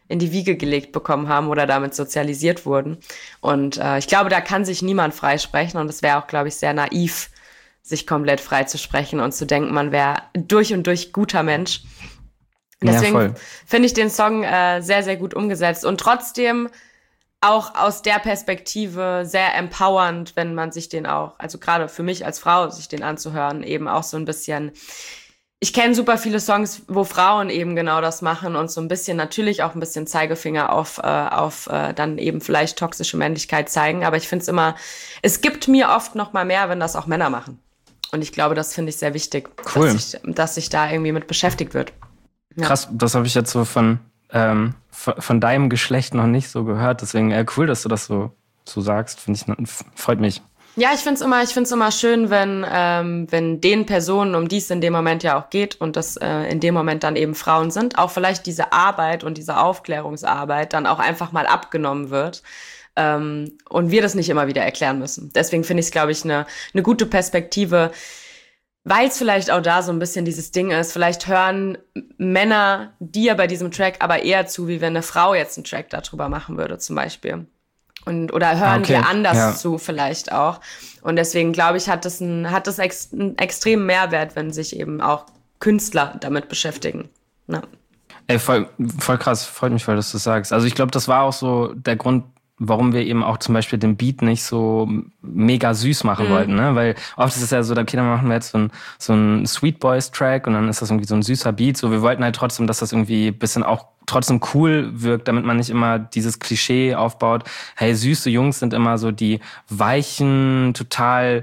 in die Wiege gelegt bekommen haben oder damit sozialisiert wurden. Und äh, ich glaube, da kann sich niemand freisprechen und es wäre auch, glaube ich, sehr naiv, sich komplett frei zu sprechen und zu denken, man wäre durch und durch guter Mensch. Deswegen ja, finde ich den Song äh, sehr, sehr gut umgesetzt und trotzdem auch aus der Perspektive sehr empowernd, wenn man sich den auch, also gerade für mich als Frau, sich den anzuhören, eben auch so ein bisschen. Ich kenne super viele Songs, wo Frauen eben genau das machen und so ein bisschen natürlich auch ein bisschen Zeigefinger auf äh, auf äh, dann eben vielleicht toxische Männlichkeit zeigen. Aber ich finde es immer, es gibt mir oft noch mal mehr, wenn das auch Männer machen. Und ich glaube, das finde ich sehr wichtig, cool. dass, ich, dass sich da irgendwie mit beschäftigt wird. Ja. Krass, das habe ich jetzt so von ähm, von, von deinem Geschlecht noch nicht so gehört. Deswegen äh, cool, dass du das so so sagst. Finde ich, freut mich. Ja, ich find's immer, ich find's immer schön, wenn ähm, wenn den Personen, um die es in dem Moment ja auch geht und das äh, in dem Moment dann eben Frauen sind, auch vielleicht diese Arbeit und diese Aufklärungsarbeit dann auch einfach mal abgenommen wird ähm, und wir das nicht immer wieder erklären müssen. Deswegen finde ich es, glaube ich, eine eine gute Perspektive, weil es vielleicht auch da so ein bisschen dieses Ding ist. Vielleicht hören Männer dir bei diesem Track aber eher zu, wie wenn eine Frau jetzt einen Track darüber machen würde, zum Beispiel. Und, oder hören okay. wir anders ja. zu vielleicht auch. Und deswegen glaube ich, hat das, ein, hat das ex, einen extremen Mehrwert, wenn sich eben auch Künstler damit beschäftigen. Ja. Ey, voll, voll krass, freut mich voll, dass du das sagst. Also ich glaube, das war auch so der Grund, warum wir eben auch zum Beispiel den Beat nicht so mega süß machen mhm. wollten, ne? Weil oft ist es ja so, okay, dann machen wir jetzt so ein, so ein Sweet Boys Track und dann ist das irgendwie so ein süßer Beat. So, wir wollten halt trotzdem, dass das irgendwie ein bisschen auch trotzdem cool wirkt, damit man nicht immer dieses Klischee aufbaut. Hey, süße Jungs sind immer so die weichen, total,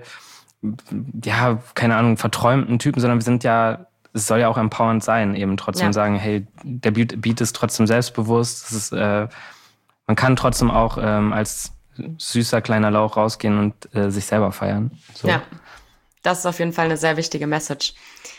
ja, keine Ahnung, verträumten Typen, sondern wir sind ja, es soll ja auch empowernd sein, eben trotzdem ja. sagen, hey, der Beat ist trotzdem selbstbewusst, es ist, äh, man kann trotzdem auch ähm, als süßer kleiner Lauch rausgehen und äh, sich selber feiern. So. Ja, das ist auf jeden Fall eine sehr wichtige Message.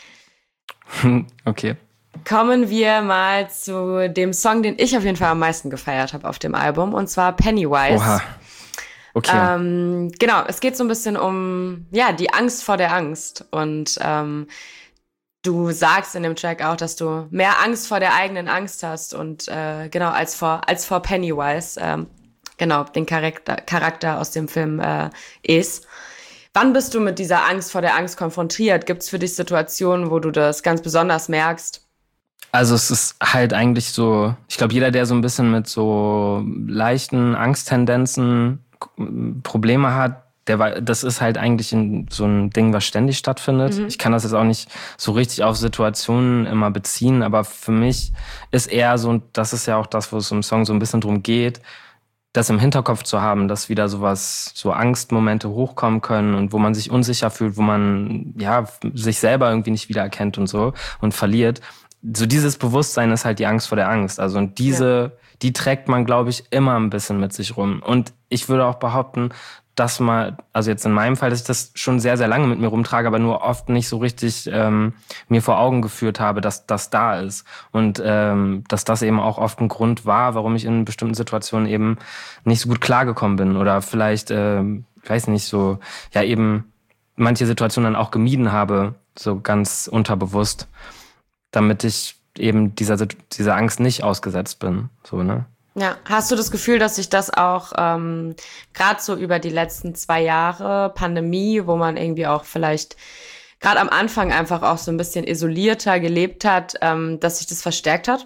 Okay. Kommen wir mal zu dem Song, den ich auf jeden Fall am meisten gefeiert habe auf dem Album, und zwar Pennywise. Oha. Okay. Ähm, genau, es geht so ein bisschen um ja die Angst vor der Angst. Und ähm, du sagst in dem Track auch, dass du mehr Angst vor der eigenen Angst hast und äh, genau als vor als vor Pennywise, ähm, genau den Charakter Charakter aus dem Film äh, ist. Wann bist du mit dieser Angst vor der Angst konfrontiert? Gibt es für dich Situationen, wo du das ganz besonders merkst? Also es ist halt eigentlich so, ich glaube, jeder, der so ein bisschen mit so leichten Angsttendenzen Probleme hat, der war, das ist halt eigentlich in so ein Ding, was ständig stattfindet. Mhm. Ich kann das jetzt auch nicht so richtig auf Situationen immer beziehen, aber für mich ist eher so, und das ist ja auch das, wo es im Song so ein bisschen drum geht, das im Hinterkopf zu haben, dass wieder sowas, so Angstmomente hochkommen können und wo man sich unsicher fühlt, wo man ja sich selber irgendwie nicht wiedererkennt und so und verliert. So dieses Bewusstsein ist halt die Angst vor der Angst. Also und diese, ja. die trägt man, glaube ich, immer ein bisschen mit sich rum. Und ich würde auch behaupten, dass mal, also jetzt in meinem Fall, dass ich das schon sehr, sehr lange mit mir rumtrage, aber nur oft nicht so richtig ähm, mir vor Augen geführt habe, dass das da ist. Und ähm, dass das eben auch oft ein Grund war, warum ich in bestimmten Situationen eben nicht so gut klargekommen bin. Oder vielleicht, ähm, ich weiß nicht, so, ja eben manche Situationen dann auch gemieden habe, so ganz unterbewusst, damit ich eben dieser, dieser Angst nicht ausgesetzt bin. So, ne? Ja, hast du das Gefühl, dass sich das auch ähm, gerade so über die letzten zwei Jahre Pandemie, wo man irgendwie auch vielleicht gerade am Anfang einfach auch so ein bisschen isolierter gelebt hat, ähm, dass sich das verstärkt hat?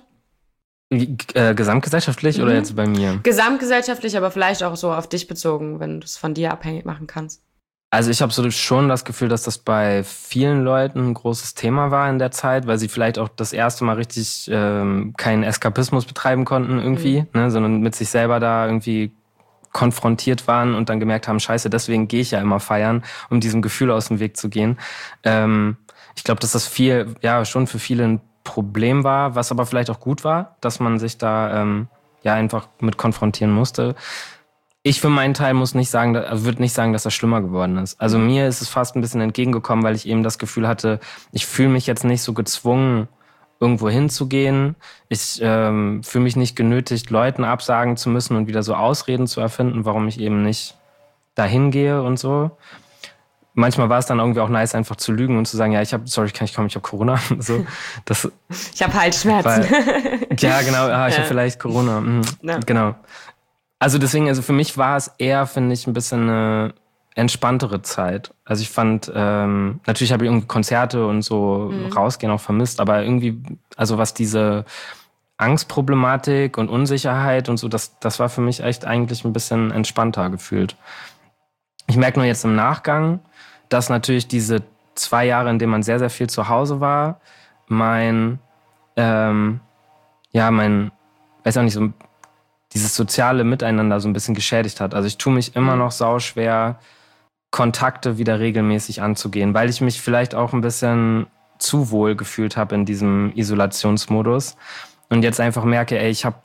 Äh, gesamtgesellschaftlich mhm. oder jetzt bei mir? Gesamtgesellschaftlich, aber vielleicht auch so auf dich bezogen, wenn du es von dir abhängig machen kannst. Also ich habe so schon das Gefühl, dass das bei vielen Leuten ein großes Thema war in der Zeit, weil sie vielleicht auch das erste Mal richtig ähm, keinen Eskapismus betreiben konnten irgendwie, mhm. ne, sondern mit sich selber da irgendwie konfrontiert waren und dann gemerkt haben, scheiße, deswegen gehe ich ja immer feiern, um diesem Gefühl aus dem Weg zu gehen. Ähm, ich glaube, dass das viel, ja, schon für viele ein Problem war, was aber vielleicht auch gut war, dass man sich da ähm, ja einfach mit konfrontieren musste. Ich für meinen Teil muss nicht sagen, würde nicht sagen, dass das schlimmer geworden ist. Also mir ist es fast ein bisschen entgegengekommen, weil ich eben das Gefühl hatte, ich fühle mich jetzt nicht so gezwungen, irgendwo hinzugehen. Ich ähm, fühle mich nicht genötigt, Leuten absagen zu müssen und wieder so Ausreden zu erfinden, warum ich eben nicht dahin gehe und so. manchmal war es dann irgendwie auch nice, einfach zu lügen und zu sagen, ja, ich habe, sorry, kann ich kommen, ich habe Corona. So, das, ich habe Halsschmerzen. Weil, ja, genau, ah, ich ja. habe vielleicht Corona. Mhm, ja. Genau. Also deswegen, also für mich war es eher, finde ich, ein bisschen eine entspanntere Zeit. Also ich fand, ähm, natürlich habe ich irgendwie Konzerte und so mhm. rausgehen auch vermisst, aber irgendwie, also was diese Angstproblematik und Unsicherheit und so, das, das war für mich echt eigentlich ein bisschen entspannter gefühlt. Ich merke nur jetzt im Nachgang, dass natürlich diese zwei Jahre, in denen man sehr, sehr viel zu Hause war, mein, ähm, ja, mein, weiß auch nicht, so dieses soziale Miteinander so ein bisschen geschädigt hat. Also ich tue mich immer noch sauschwer, Kontakte wieder regelmäßig anzugehen, weil ich mich vielleicht auch ein bisschen zu wohl gefühlt habe in diesem Isolationsmodus und jetzt einfach merke, ey, ich habe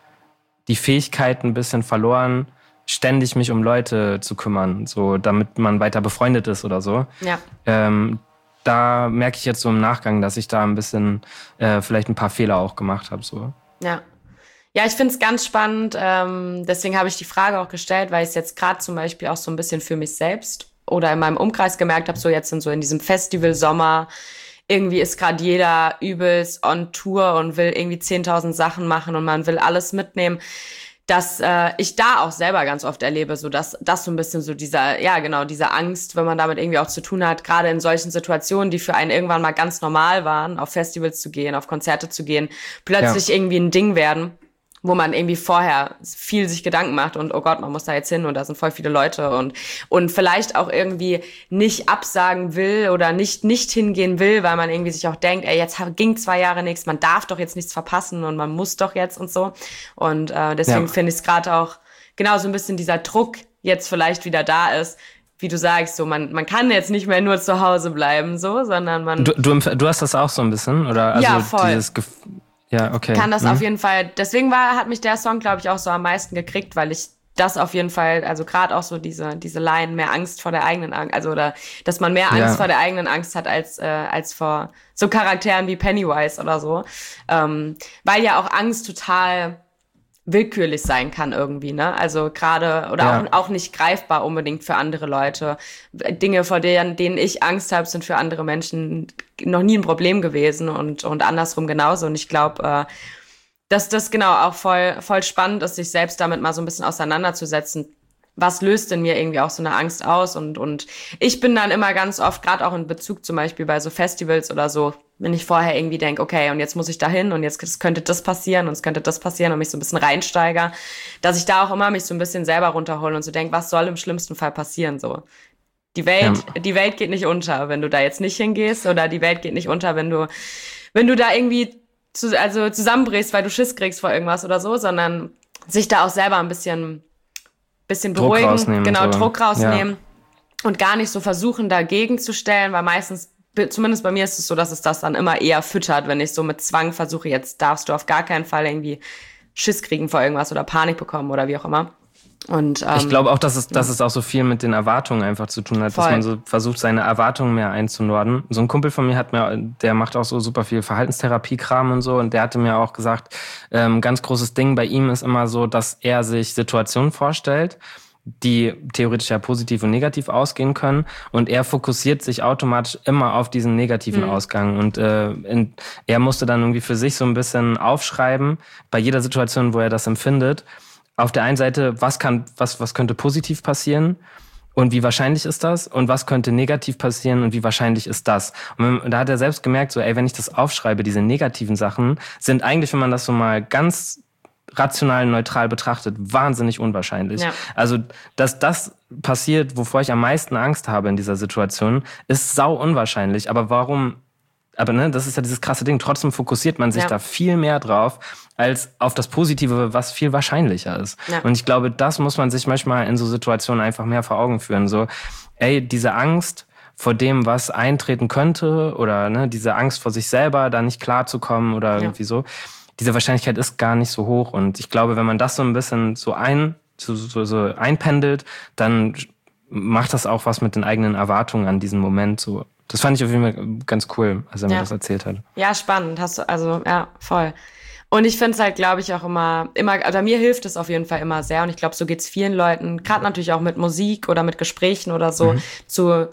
die Fähigkeit ein bisschen verloren, ständig mich um Leute zu kümmern, so damit man weiter befreundet ist oder so. Ja. Ähm, da merke ich jetzt so im Nachgang, dass ich da ein bisschen äh, vielleicht ein paar Fehler auch gemacht habe. So. Ja. Ja, ich finde es ganz spannend. Ähm, deswegen habe ich die Frage auch gestellt, weil ich es jetzt gerade zum Beispiel auch so ein bisschen für mich selbst oder in meinem Umkreis gemerkt habe, so jetzt in so in diesem Festival-Sommer, irgendwie ist gerade jeder übelst on Tour und will irgendwie zehntausend Sachen machen und man will alles mitnehmen, dass äh, ich da auch selber ganz oft erlebe, so dass das so ein bisschen so dieser, ja genau, diese Angst, wenn man damit irgendwie auch zu tun hat, gerade in solchen Situationen, die für einen irgendwann mal ganz normal waren, auf Festivals zu gehen, auf Konzerte zu gehen, plötzlich ja. irgendwie ein Ding werden, wo man irgendwie vorher viel sich Gedanken macht und oh Gott, man muss da jetzt hin und da sind voll viele Leute und und vielleicht auch irgendwie nicht absagen will oder nicht nicht hingehen will, weil man irgendwie sich auch denkt, ey, jetzt ging zwei Jahre nichts, man darf doch jetzt nichts verpassen und man muss doch jetzt und so. Und äh, deswegen ja. finde ich es gerade auch genau so ein bisschen dieser Druck jetzt vielleicht wieder da ist, wie du sagst, so man man kann jetzt nicht mehr nur zu Hause bleiben, so, sondern man... Du, du, du hast das auch so ein bisschen? Oder also ja, voll. Dieses Gef- Ja, okay. Kann das mhm. auf jeden Fall, deswegen war, hat mich der Song, glaube ich, auch so am meisten gekriegt, weil ich das auf jeden Fall, also gerade auch so diese diese Line, mehr Angst vor der eigenen Angst, also oder dass man mehr Angst ja. vor der eigenen Angst hat als äh, als vor so Charakteren wie Pennywise oder so, ähm, weil ja auch Angst total willkürlich sein kann irgendwie, ne? Also gerade oder ja. auch, auch nicht greifbar unbedingt für andere Leute. Dinge, vor denen, denen ich Angst habe, sind für andere Menschen noch nie ein Problem gewesen und und andersrum genauso. Und ich glaube, äh, dass das genau auch voll voll spannend ist, sich selbst damit mal so ein bisschen auseinanderzusetzen. Was löst in mir irgendwie auch so eine Angst aus? Und und ich bin dann immer ganz oft, gerade auch in Bezug zum Beispiel bei so Festivals oder so, wenn ich vorher irgendwie denke, okay, und jetzt muss ich da hin und jetzt könnte das passieren und es könnte das passieren und mich so ein bisschen reinsteiger, dass ich da auch immer mich so ein bisschen selber runterhole und so denke, was soll im schlimmsten Fall passieren? So, die Welt, ja. die Welt geht nicht unter, wenn du da jetzt nicht hingehst, oder die Welt geht nicht unter, wenn du, wenn du da irgendwie zu, also zusammenbrichst, weil du Schiss kriegst vor irgendwas oder so, sondern sich da auch selber ein bisschen bisschen beruhigen, genau, so. Druck rausnehmen ja. und gar nicht so versuchen, dagegen zu stellen, weil meistens, zumindest bei mir ist es so, dass es das dann immer eher füttert, wenn ich so mit Zwang versuche, jetzt darfst du auf gar keinen Fall irgendwie Schiss kriegen vor irgendwas oder Panik bekommen oder wie auch immer. Und, ähm, ich glaube auch, dass es, dass es auch so viel mit den Erwartungen einfach zu tun hat, voll. Dass man so versucht, seine Erwartungen mehr einzunorden. So ein Kumpel von mir hat mir, der macht auch so super viel Verhaltenstherapie-Kram und so, und der hatte mir auch gesagt, ähm, ganz großes Ding bei ihm ist immer so, dass er sich Situationen vorstellt, die theoretisch ja positiv und negativ ausgehen können, und er fokussiert sich automatisch immer auf diesen negativen mhm. Ausgang, und äh, in, er musste dann irgendwie für sich so ein bisschen aufschreiben, bei jeder Situation, wo er das empfindet, auf der einen Seite, was kann, was, was könnte positiv passieren und wie wahrscheinlich ist das, und was könnte negativ passieren und wie wahrscheinlich ist das. Und da hat er selbst gemerkt, so, ey, wenn ich das aufschreibe, diese negativen Sachen sind eigentlich, wenn man das so mal ganz rational neutral betrachtet, wahnsinnig unwahrscheinlich. Ja. Also, dass das passiert, wovor ich am meisten Angst habe in dieser Situation, ist sau unwahrscheinlich. Aber warum? Aber ne, das ist ja dieses krasse Ding. Trotzdem fokussiert man sich ja. da viel mehr drauf, als auf das Positive, was viel wahrscheinlicher ist. Ja. Und ich glaube, das muss man sich manchmal in so Situationen einfach mehr vor Augen führen. So, ey, diese Angst vor dem, was eintreten könnte, oder ne, diese Angst vor sich selber, da nicht klarzukommen oder ja. irgendwie so, diese Wahrscheinlichkeit ist gar nicht so hoch. Und ich glaube, wenn man das so ein bisschen so ein, so, so, so einpendelt, dann macht das auch was mit den eigenen Erwartungen an diesen Moment so. Das fand ich auf jeden Fall ganz cool, als er ja. mir das erzählt hat. Ja, spannend. Hast du, also, ja, voll. Und ich finde es halt, glaube ich, auch immer, immer, also mir hilft es auf jeden Fall immer sehr. Und ich glaube, so geht's vielen Leuten, gerade natürlich auch mit Musik oder mit Gesprächen oder so, mhm. zu,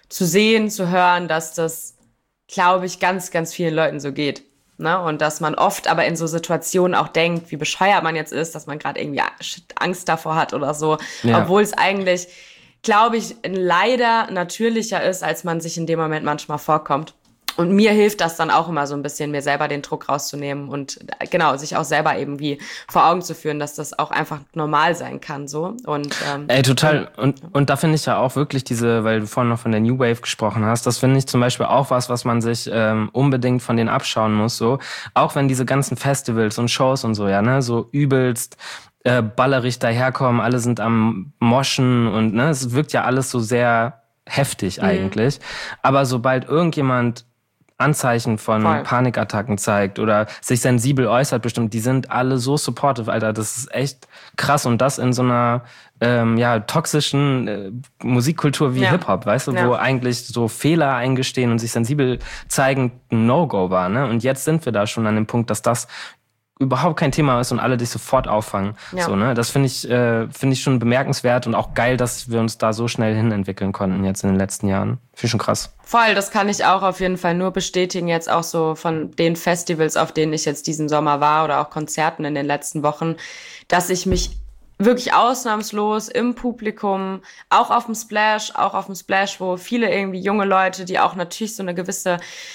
zu sehen, zu hören, dass das, glaube ich, ganz, ganz vielen Leuten so geht. Ne? Und dass man oft aber in so Situationen auch denkt, wie bescheuert man jetzt ist, dass man gerade irgendwie Angst davor hat oder so. Ja. Obwohl es eigentlich, glaube ich, leider natürlicher ist, als man sich in dem Moment manchmal vorkommt. Und mir hilft das dann auch immer so ein bisschen, mir selber den Druck rauszunehmen und genau, sich auch selber irgendwie vor Augen zu führen, dass das auch einfach normal sein kann, so. Und, ähm, Ey, total. Und, und da finde ich ja auch wirklich diese, weil du vorhin noch von der New Wave gesprochen hast, das finde ich zum Beispiel auch was, was man sich ähm, unbedingt von denen abschauen muss, so. Auch wenn diese ganzen Festivals und Shows und so, ja, ne, so übelst äh, ballerig daherkommen, alle sind am Moschen und, ne, es wirkt ja alles so sehr heftig mhm. eigentlich. Aber sobald irgendjemand Anzeichen von Voll. Panikattacken zeigt oder sich sensibel äußert bestimmt, die sind alle so supportive, Alter, das ist echt krass und das in so einer ähm, ja toxischen äh, Musikkultur wie ja. Hip-Hop, weißt du, ja. wo eigentlich so Fehler eingestehen und sich sensibel zeigen ein No-Go war, ne? Und jetzt sind wir da schon an dem Punkt, dass das überhaupt kein Thema ist und alle dich sofort auffangen. Ja. So, ne? Das finde ich, äh, finde ich schon bemerkenswert und auch geil, dass wir uns da so schnell hin entwickeln konnten jetzt in den letzten Jahren. Finde ich schon krass. Voll, das kann ich auch auf jeden Fall nur bestätigen, jetzt auch so von den Festivals, auf denen ich jetzt diesen Sommer war oder auch Konzerten in den letzten Wochen, dass ich mich wirklich ausnahmslos im Publikum, auch auf dem Splash, auch auf dem Splash, wo viele irgendwie junge Leute, die auch natürlich so eine gewisse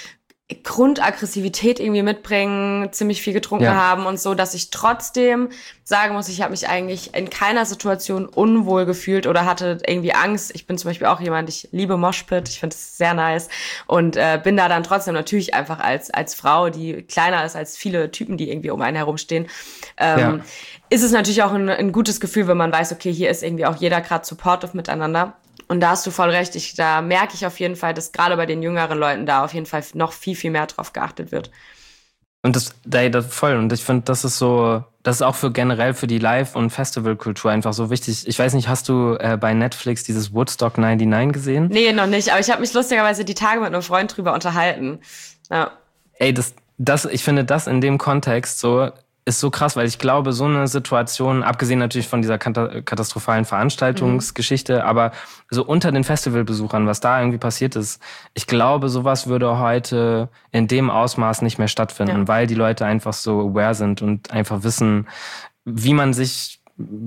Grundaggressivität irgendwie mitbringen, ziemlich viel getrunken ja. haben und so, dass ich trotzdem sagen muss, ich habe mich eigentlich in keiner Situation unwohl gefühlt oder hatte irgendwie Angst. Ich bin zum Beispiel auch jemand, ich liebe Moshpit, ich finde es sehr nice und äh, bin da dann trotzdem natürlich einfach als als Frau, die kleiner ist als viele Typen, die irgendwie um einen herumstehen, ähm, ja. ist es natürlich auch ein, ein gutes Gefühl, wenn man weiß, okay, hier ist irgendwie auch jeder gerade supportive miteinander. Und da hast du voll recht. Ich, da merke ich auf jeden Fall, dass gerade bei den jüngeren Leuten da auf jeden Fall noch viel, viel mehr drauf geachtet wird. Und das, das voll. Und ich finde, das ist so, das ist auch für generell für die Live- und Festivalkultur einfach so wichtig. Ich weiß nicht, hast du äh, bei Netflix dieses Woodstock neunundneunzig gesehen? Nee, noch nicht. Aber ich habe mich lustigerweise die Tage mit einem Freund drüber unterhalten. Ja. Ey, das, das, ich finde das in dem Kontext so, ist so krass, weil ich glaube, so eine Situation, abgesehen natürlich von dieser katastrophalen Veranstaltungsgeschichte, mhm. aber so unter den Festivalbesuchern, was da irgendwie passiert ist, ich glaube, sowas würde heute in dem Ausmaß nicht mehr stattfinden, ja. weil die Leute einfach so aware sind und einfach wissen, wie man sich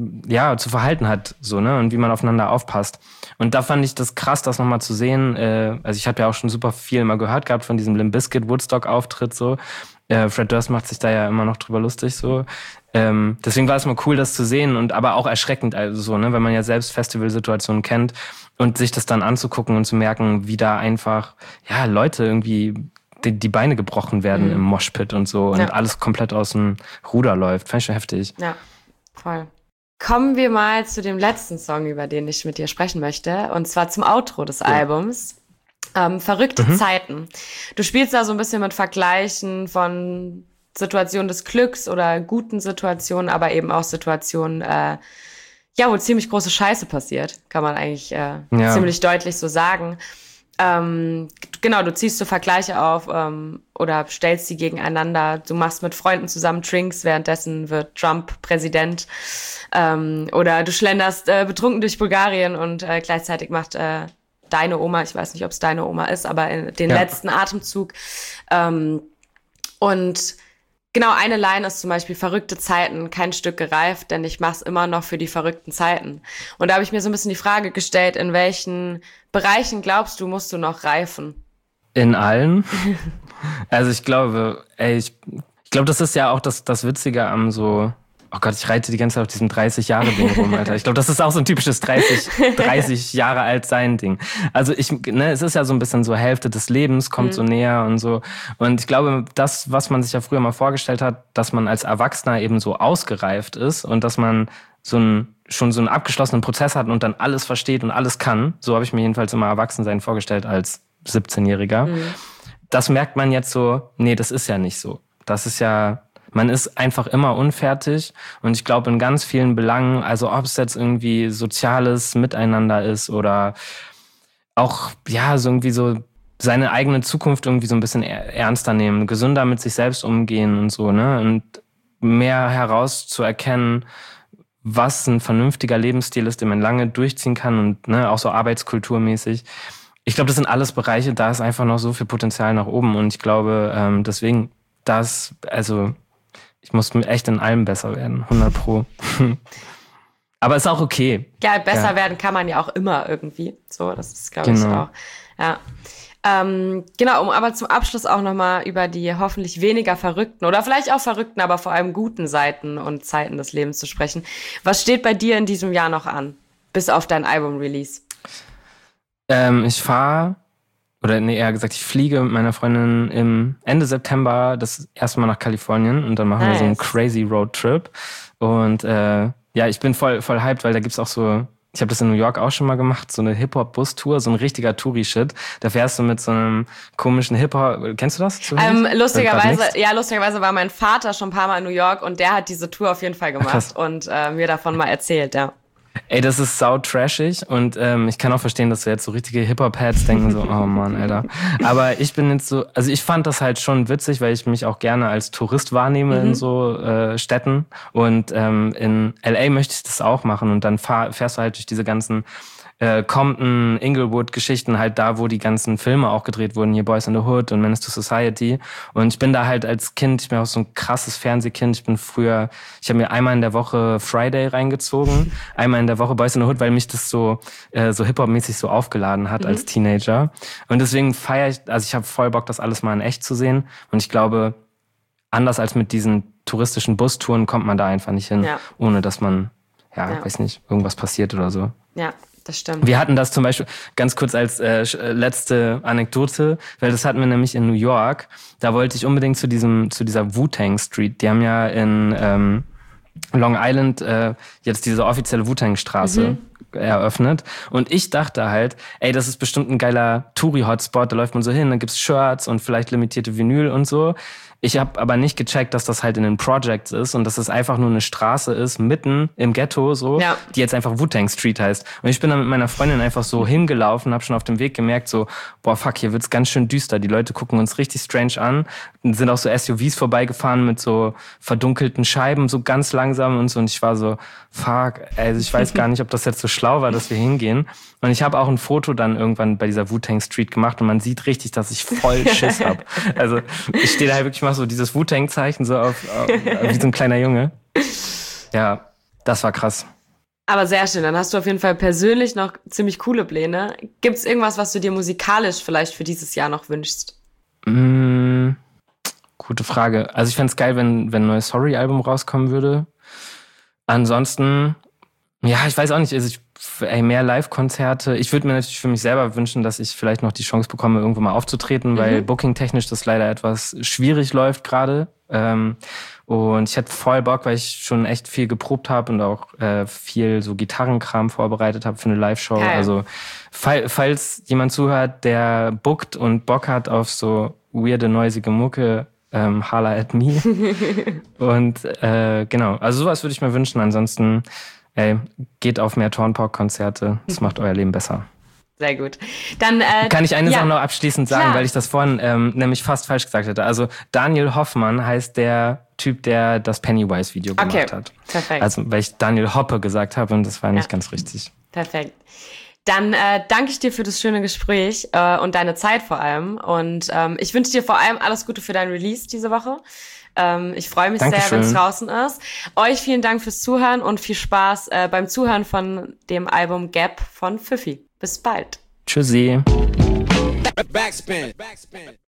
ja zu verhalten hat, so, ne, und wie man aufeinander aufpasst. Und da fand ich das krass, das nochmal zu sehen. Äh, also ich habe ja auch schon super viel mal gehört gehabt von diesem Limp Bizkit Woodstock-Auftritt, so. Äh, Fred Durst macht sich da ja immer noch drüber lustig, so. Ähm, deswegen war es mal cool, das zu sehen und aber auch erschreckend, also so, ne, wenn man ja selbst Festivalsituationen kennt und sich das dann anzugucken und zu merken, wie da einfach, ja, Leute irgendwie die, die Beine gebrochen werden mhm. im Moshpit und so und ja. alles komplett aus dem Ruder läuft. Fand ich schon heftig. Ja, voll. Kommen wir mal zu dem letzten Song, über den ich mit dir sprechen möchte, und zwar zum Outro des ja. Albums. Ähm, verrückte mhm. Zeiten. Du spielst da so ein bisschen mit Vergleichen von Situationen des Glücks oder guten Situationen, aber eben auch Situationen, äh, ja, wo ziemlich große Scheiße passiert, kann man eigentlich äh, ja. ziemlich deutlich so sagen. Ähm, genau, du ziehst so Vergleiche auf ähm, oder stellst sie gegeneinander. Du machst mit Freunden zusammen Drinks, währenddessen wird Trump Präsident. Ähm, oder du schlenderst äh, betrunken durch Bulgarien und äh, gleichzeitig macht äh, deine Oma, ich weiß nicht, ob es deine Oma ist, aber in den ja. letzten Atemzug. Ähm, und genau, eine Line ist zum Beispiel, verrückte Zeiten, kein Stück gereift, denn ich mach's immer noch für die verrückten Zeiten. Und da habe ich mir so ein bisschen die Frage gestellt, in welchen Bereichen glaubst du, musst du noch reifen? In allen. Also ich glaube, ey, ich, ich glaube, das ist ja auch das, das Witzige am so, oh Gott, ich reite die ganze Zeit auf diesem dreißig-Jahre-Ding rum, Alter. Ich glaube, das ist auch so ein typisches dreißig, dreißig Jahre alt sein Ding. Also ich, ne, es ist ja so ein bisschen so Hälfte des Lebens, kommt mhm. so näher und so. Und ich glaube, das, was man sich ja früher mal vorgestellt hat, dass man als Erwachsener eben so ausgereift ist und dass man so ein, schon so einen abgeschlossenen Prozess hat und dann alles versteht und alles kann. So habe ich mir jedenfalls immer Erwachsensein vorgestellt als siebzehnjähriger. Mhm. Das merkt man jetzt so, nee, das ist ja nicht so. Das ist ja, man ist einfach immer unfertig und ich glaube in ganz vielen Belangen, also ob es jetzt irgendwie soziales Miteinander ist oder auch, ja, so irgendwie so seine eigene Zukunft irgendwie so ein bisschen ernster nehmen, gesünder mit sich selbst umgehen und so, ne, und mehr herauszuerkennen, was ein vernünftiger Lebensstil ist, den man lange durchziehen kann und, ne, auch so arbeitskulturmäßig. ich glaube, das sind alles Bereiche, da ist einfach noch so viel Potenzial nach oben und ich glaube, ähm, deswegen, das, also ich muss echt in allem besser werden, hundert Pro. Aber ist auch okay. Ja, besser ja. werden kann man ja auch immer irgendwie. So, das ist, glaube genau. ich, auch. Ja. Ähm, genau, um aber zum Abschluss auch nochmal über die hoffentlich weniger verrückten oder vielleicht auch verrückten, aber vor allem guten Seiten und Zeiten des Lebens zu sprechen. Was steht bei dir in diesem Jahr noch an, bis auf dein Album-Release? Ähm, ich fahre, oder nee, eher gesagt, ich fliege mit meiner Freundin im Ende September das erste Mal nach Kalifornien und dann machen nice. wir so einen crazy Roadtrip. Und äh, ja, ich bin voll, voll hyped, weil da gibt's auch so, ich habe das in New York auch schon mal gemacht, so eine Hip-Hop-Bus-Tour, so ein richtiger Touri-Shit. Da fährst du mit so einem komischen Hip-Hop, kennst du das? Ähm, lustigerweise, ja, lustigerweise war mein Vater schon ein paar Mal in New York und der hat diese Tour auf jeden Fall gemacht Krass. und äh, mir davon mal erzählt, ja. Ey, das ist sau trashig und ähm, ich kann auch verstehen, dass so jetzt so richtige Hip-Hop-Heads denken so, oh Mann, Alter. Aber ich bin jetzt so, also ich fand das halt schon witzig, weil ich mich auch gerne als Tourist wahrnehme mhm. in so äh, Städten und ähm, in L A möchte ich das auch machen und dann fahr, fährst du halt durch diese ganzen äh, Compton, Inglewood-Geschichten halt da, wo die ganzen Filme auch gedreht wurden, hier Boys in the Hood und Menace to Society. Und ich bin da halt als Kind, ich bin auch so ein krasses Fernsehkind. Ich bin früher, ich habe mir einmal in der Woche Friday reingezogen, einmal in der Woche Boys in the Hood, weil mich das so äh, so Hip-Hop-mäßig so aufgeladen hat mhm. als Teenager. Und deswegen feiere ich, also ich habe voll Bock, das alles mal in echt zu sehen. Und ich glaube, anders als mit diesen touristischen Bustouren kommt man da einfach nicht hin, ja. ohne dass man, ja, ja, weiß nicht, irgendwas passiert oder so. Ja. Das stimmt. Wir hatten das zum Beispiel ganz kurz als äh, letzte Anekdote, weil das hatten wir nämlich in New York. Da wollte ich unbedingt zu diesem zu dieser Wu-Tang Street. Die haben ja in ähm, Long Island äh, jetzt diese offizielle Wu-Tang-Straße mhm. eröffnet. Und ich dachte halt, ey, das ist bestimmt ein geiler Touri-Hotspot. Da läuft man so hin, dann gibt's Shirts und vielleicht limitierte Vinyl und so. Ich habe aber nicht gecheckt, dass das halt in den Projects ist und dass es einfach nur eine Straße ist, mitten im Ghetto, so, ja. die jetzt einfach Wu-Tang Street heißt. Und ich bin dann mit meiner Freundin einfach so hingelaufen, habe schon auf dem Weg gemerkt, so, boah, fuck, hier wird's ganz schön düster. Die Leute gucken uns richtig strange an. Und sind auch so S U Vs vorbeigefahren mit so verdunkelten Scheiben, so ganz langsam und so. Und ich war so, fuck, also ich weiß gar nicht, ob das jetzt so schlau war, dass wir hingehen. Und ich habe auch ein Foto dann irgendwann bei dieser Wu-Tang Street gemacht und man sieht richtig, dass ich voll Schiss hab. Also ich stehe da halt wirklich mal so dieses Wu-Tang-Zeichen so auf, auf wie so ein kleiner Junge. Ja, das war krass. Aber sehr schön, dann hast du auf jeden Fall persönlich noch ziemlich coole Pläne. Gibt's irgendwas, was du dir musikalisch vielleicht für dieses Jahr noch wünschst? Mm, gute Frage. Also ich fänd's geil, wenn, wenn ein neues Sorry-Album rauskommen würde. Ansonsten, ja, ich weiß auch nicht, also ich ey, mehr Live-Konzerte. Ich würde mir natürlich für mich selber wünschen, dass ich vielleicht noch die Chance bekomme, irgendwo mal aufzutreten, mhm. weil booking-technisch das leider etwas schwierig läuft gerade. Ähm, und ich hätte voll Bock, weil ich schon echt viel geprobt habe und auch äh, viel so Gitarrenkram vorbereitet habe für eine Live-Show. Geil. Also fall, falls jemand zuhört, der bookt und Bock hat auf so weirde, noisige Mucke, ähm, holla at me. Und äh, genau, also sowas würde ich mir wünschen. Ansonsten ey, geht auf mehr Tornpop-Konzerte. Das macht euer Leben besser. Sehr gut. Dann äh, kann ich eine ja, Sache noch abschließend sagen, klar. weil ich das vorhin ähm, nämlich fast falsch gesagt hätte. Also Daniel Hoffmann heißt der Typ, der das Pennywise-Video gemacht okay. hat. Perfekt. Also weil ich Daniel Hoppe gesagt habe und das war nicht ja. ganz richtig. Perfekt. Dann äh, danke ich dir für das schöne Gespräch äh, und deine Zeit vor allem. Und ähm, ich wünsche dir vor allem alles Gute für dein Release diese Woche. Ähm, ich freue mich Dankeschön. sehr, wenn es draußen ist. Euch vielen Dank fürs Zuhören und viel Spaß äh, beim Zuhören von dem Album Gap von Pfiffi. Bis bald. Tschüssi. Backspin. Backspin.